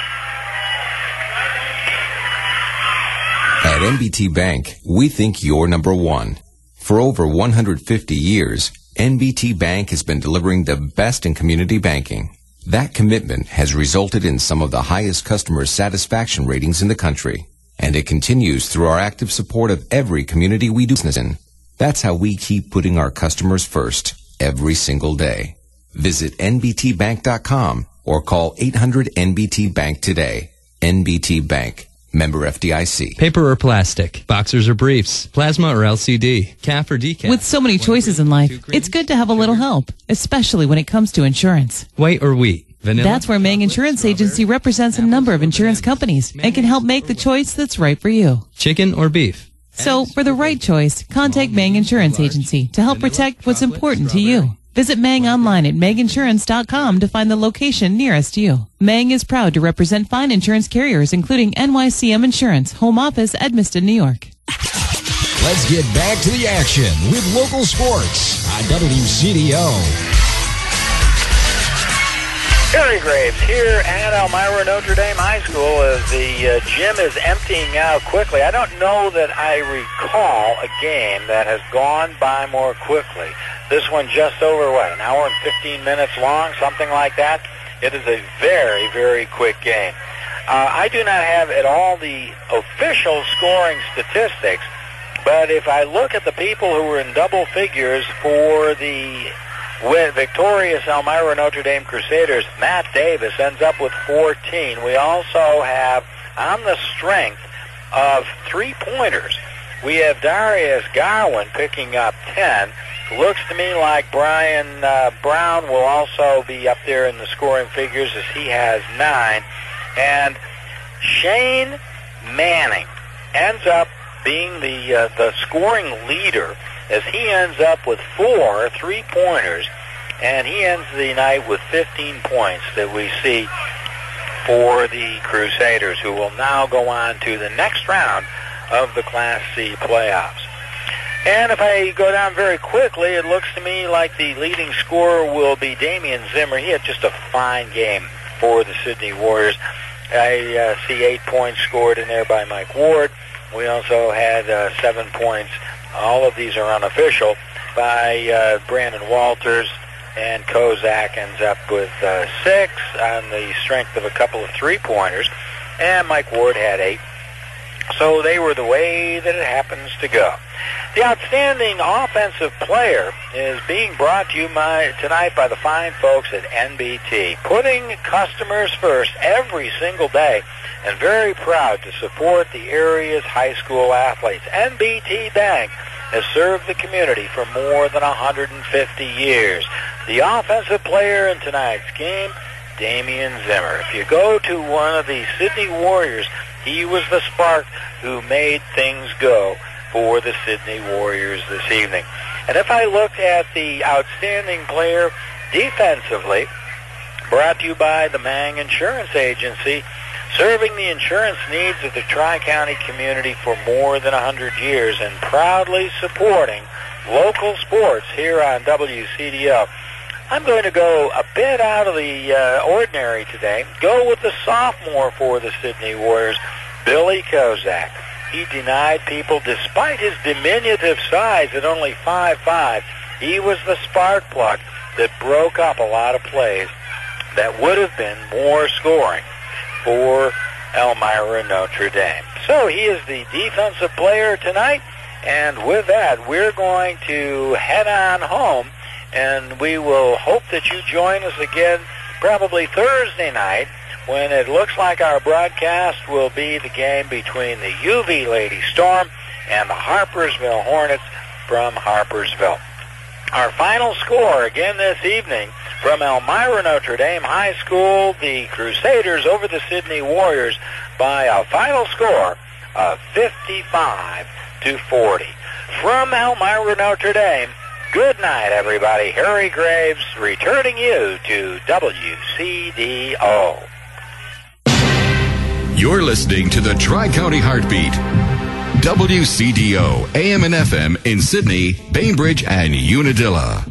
At N B T Bank, we think you're number one. For over one hundred fifty years, N B T Bank has been delivering the best in community banking. That commitment has resulted in some of the highest customer satisfaction ratings in the country, and it continues through our active support of every community we do business in. That's how we keep putting our customers first every single day. Visit N B T bank dot com or call eight hundred N B T Bank today. N B T Bank. Member F D I C. Paper or plastic, boxers or briefs, plasma or L C D, C A F or decaf. With so many choices in life, it's good to have a little help, especially when it comes to insurance. White or wheat, vanilla. That's where Mang Insurance Agency represents a number of insurance companies and can help make the choice that's right for you. Chicken or beef. So, for the right choice, contact Mang Insurance Agency to help protect what's important to you. Visit Mang online at Mang Insurance dot com to find the location nearest you. Mang is proud to represent fine insurance carriers, including N Y C M Insurance, home office, Edmiston, New York. Let's get back to the action with local sports on W C D O. Harry Graves here at Elmira Notre Dame High School as the uh, gym is emptying out quickly. I don't know that I recall a game that has gone by more quickly. This one just over, what, an hour and fifteen minutes long, something like that. It is a very, very quick game. Uh, I do not have at all the official scoring statistics, but if I look at the people who were in double figures for the with victorious Elmira Notre Dame Crusaders, Matt Davis ends up with fourteen. We also have, on the strength of three-pointers, we have Darius Garwin picking up ten. Looks to me like Brian uh, Brown will also be up there in the scoring figures as he has nine. And Shane Manning ends up being the uh, the scoring leader as he ends up with four three-pointers, and he ends the night with fifteen points that we see for the Crusaders, who will now go on to the next round of the Class C playoffs. And if I go down very quickly, it looks to me like the leading scorer will be Damian Zimmer. He had just a fine game for the Sydney Warriors. I uh, see eight points scored in there by Mike Ward. We also had uh, seven points. All of these are unofficial by uh, Brandon Walters, and Kozak ends up with uh, six on the strength of a couple of three-pointers, and Mike Ward had eight. So they were the way that it happens to go. The outstanding offensive player is being brought to you my, tonight by the fine folks at N B T, putting customers first every single day, and very proud to support the area's high school athletes. N B T Bank has served the community for more than one hundred fifty years. The offensive player in tonight's game, Damian Zimmer. If you go to one of the Sydney Warriors, he was the spark who made things go for the Sydney Warriors this evening. And if I look at the outstanding player defensively, brought to you by the Mang Insurance Agency, serving the insurance needs of the Tri-County community for more than one hundred years and proudly supporting local sports here on W C D O. I'm going to go a bit out of the uh, ordinary today, go with the sophomore for the Sydney Warriors, Billy Kozak. He denied people, despite his diminutive size at only five foot five, he was the spark plug that broke up a lot of plays that would have been more scoring for Elmira Notre Dame. So he is the defensive player tonight, and with that, we're going to head on home, and we will hope that you join us again probably Thursday night, when it looks like our broadcast will be the game between the U V Lady Storm and the Harpersville Hornets from Harpersville. Our final score again this evening from Elmira Notre Dame High School, the Crusaders over the Sydney Warriors by a final score of fifty-five to forty. From Elmira Notre Dame, good night, everybody. Harry Graves returning you to W C D O. You're listening to the Tri-County Heartbeat. W C D O, A M and F M in Sydney, Bainbridge, and Unadilla.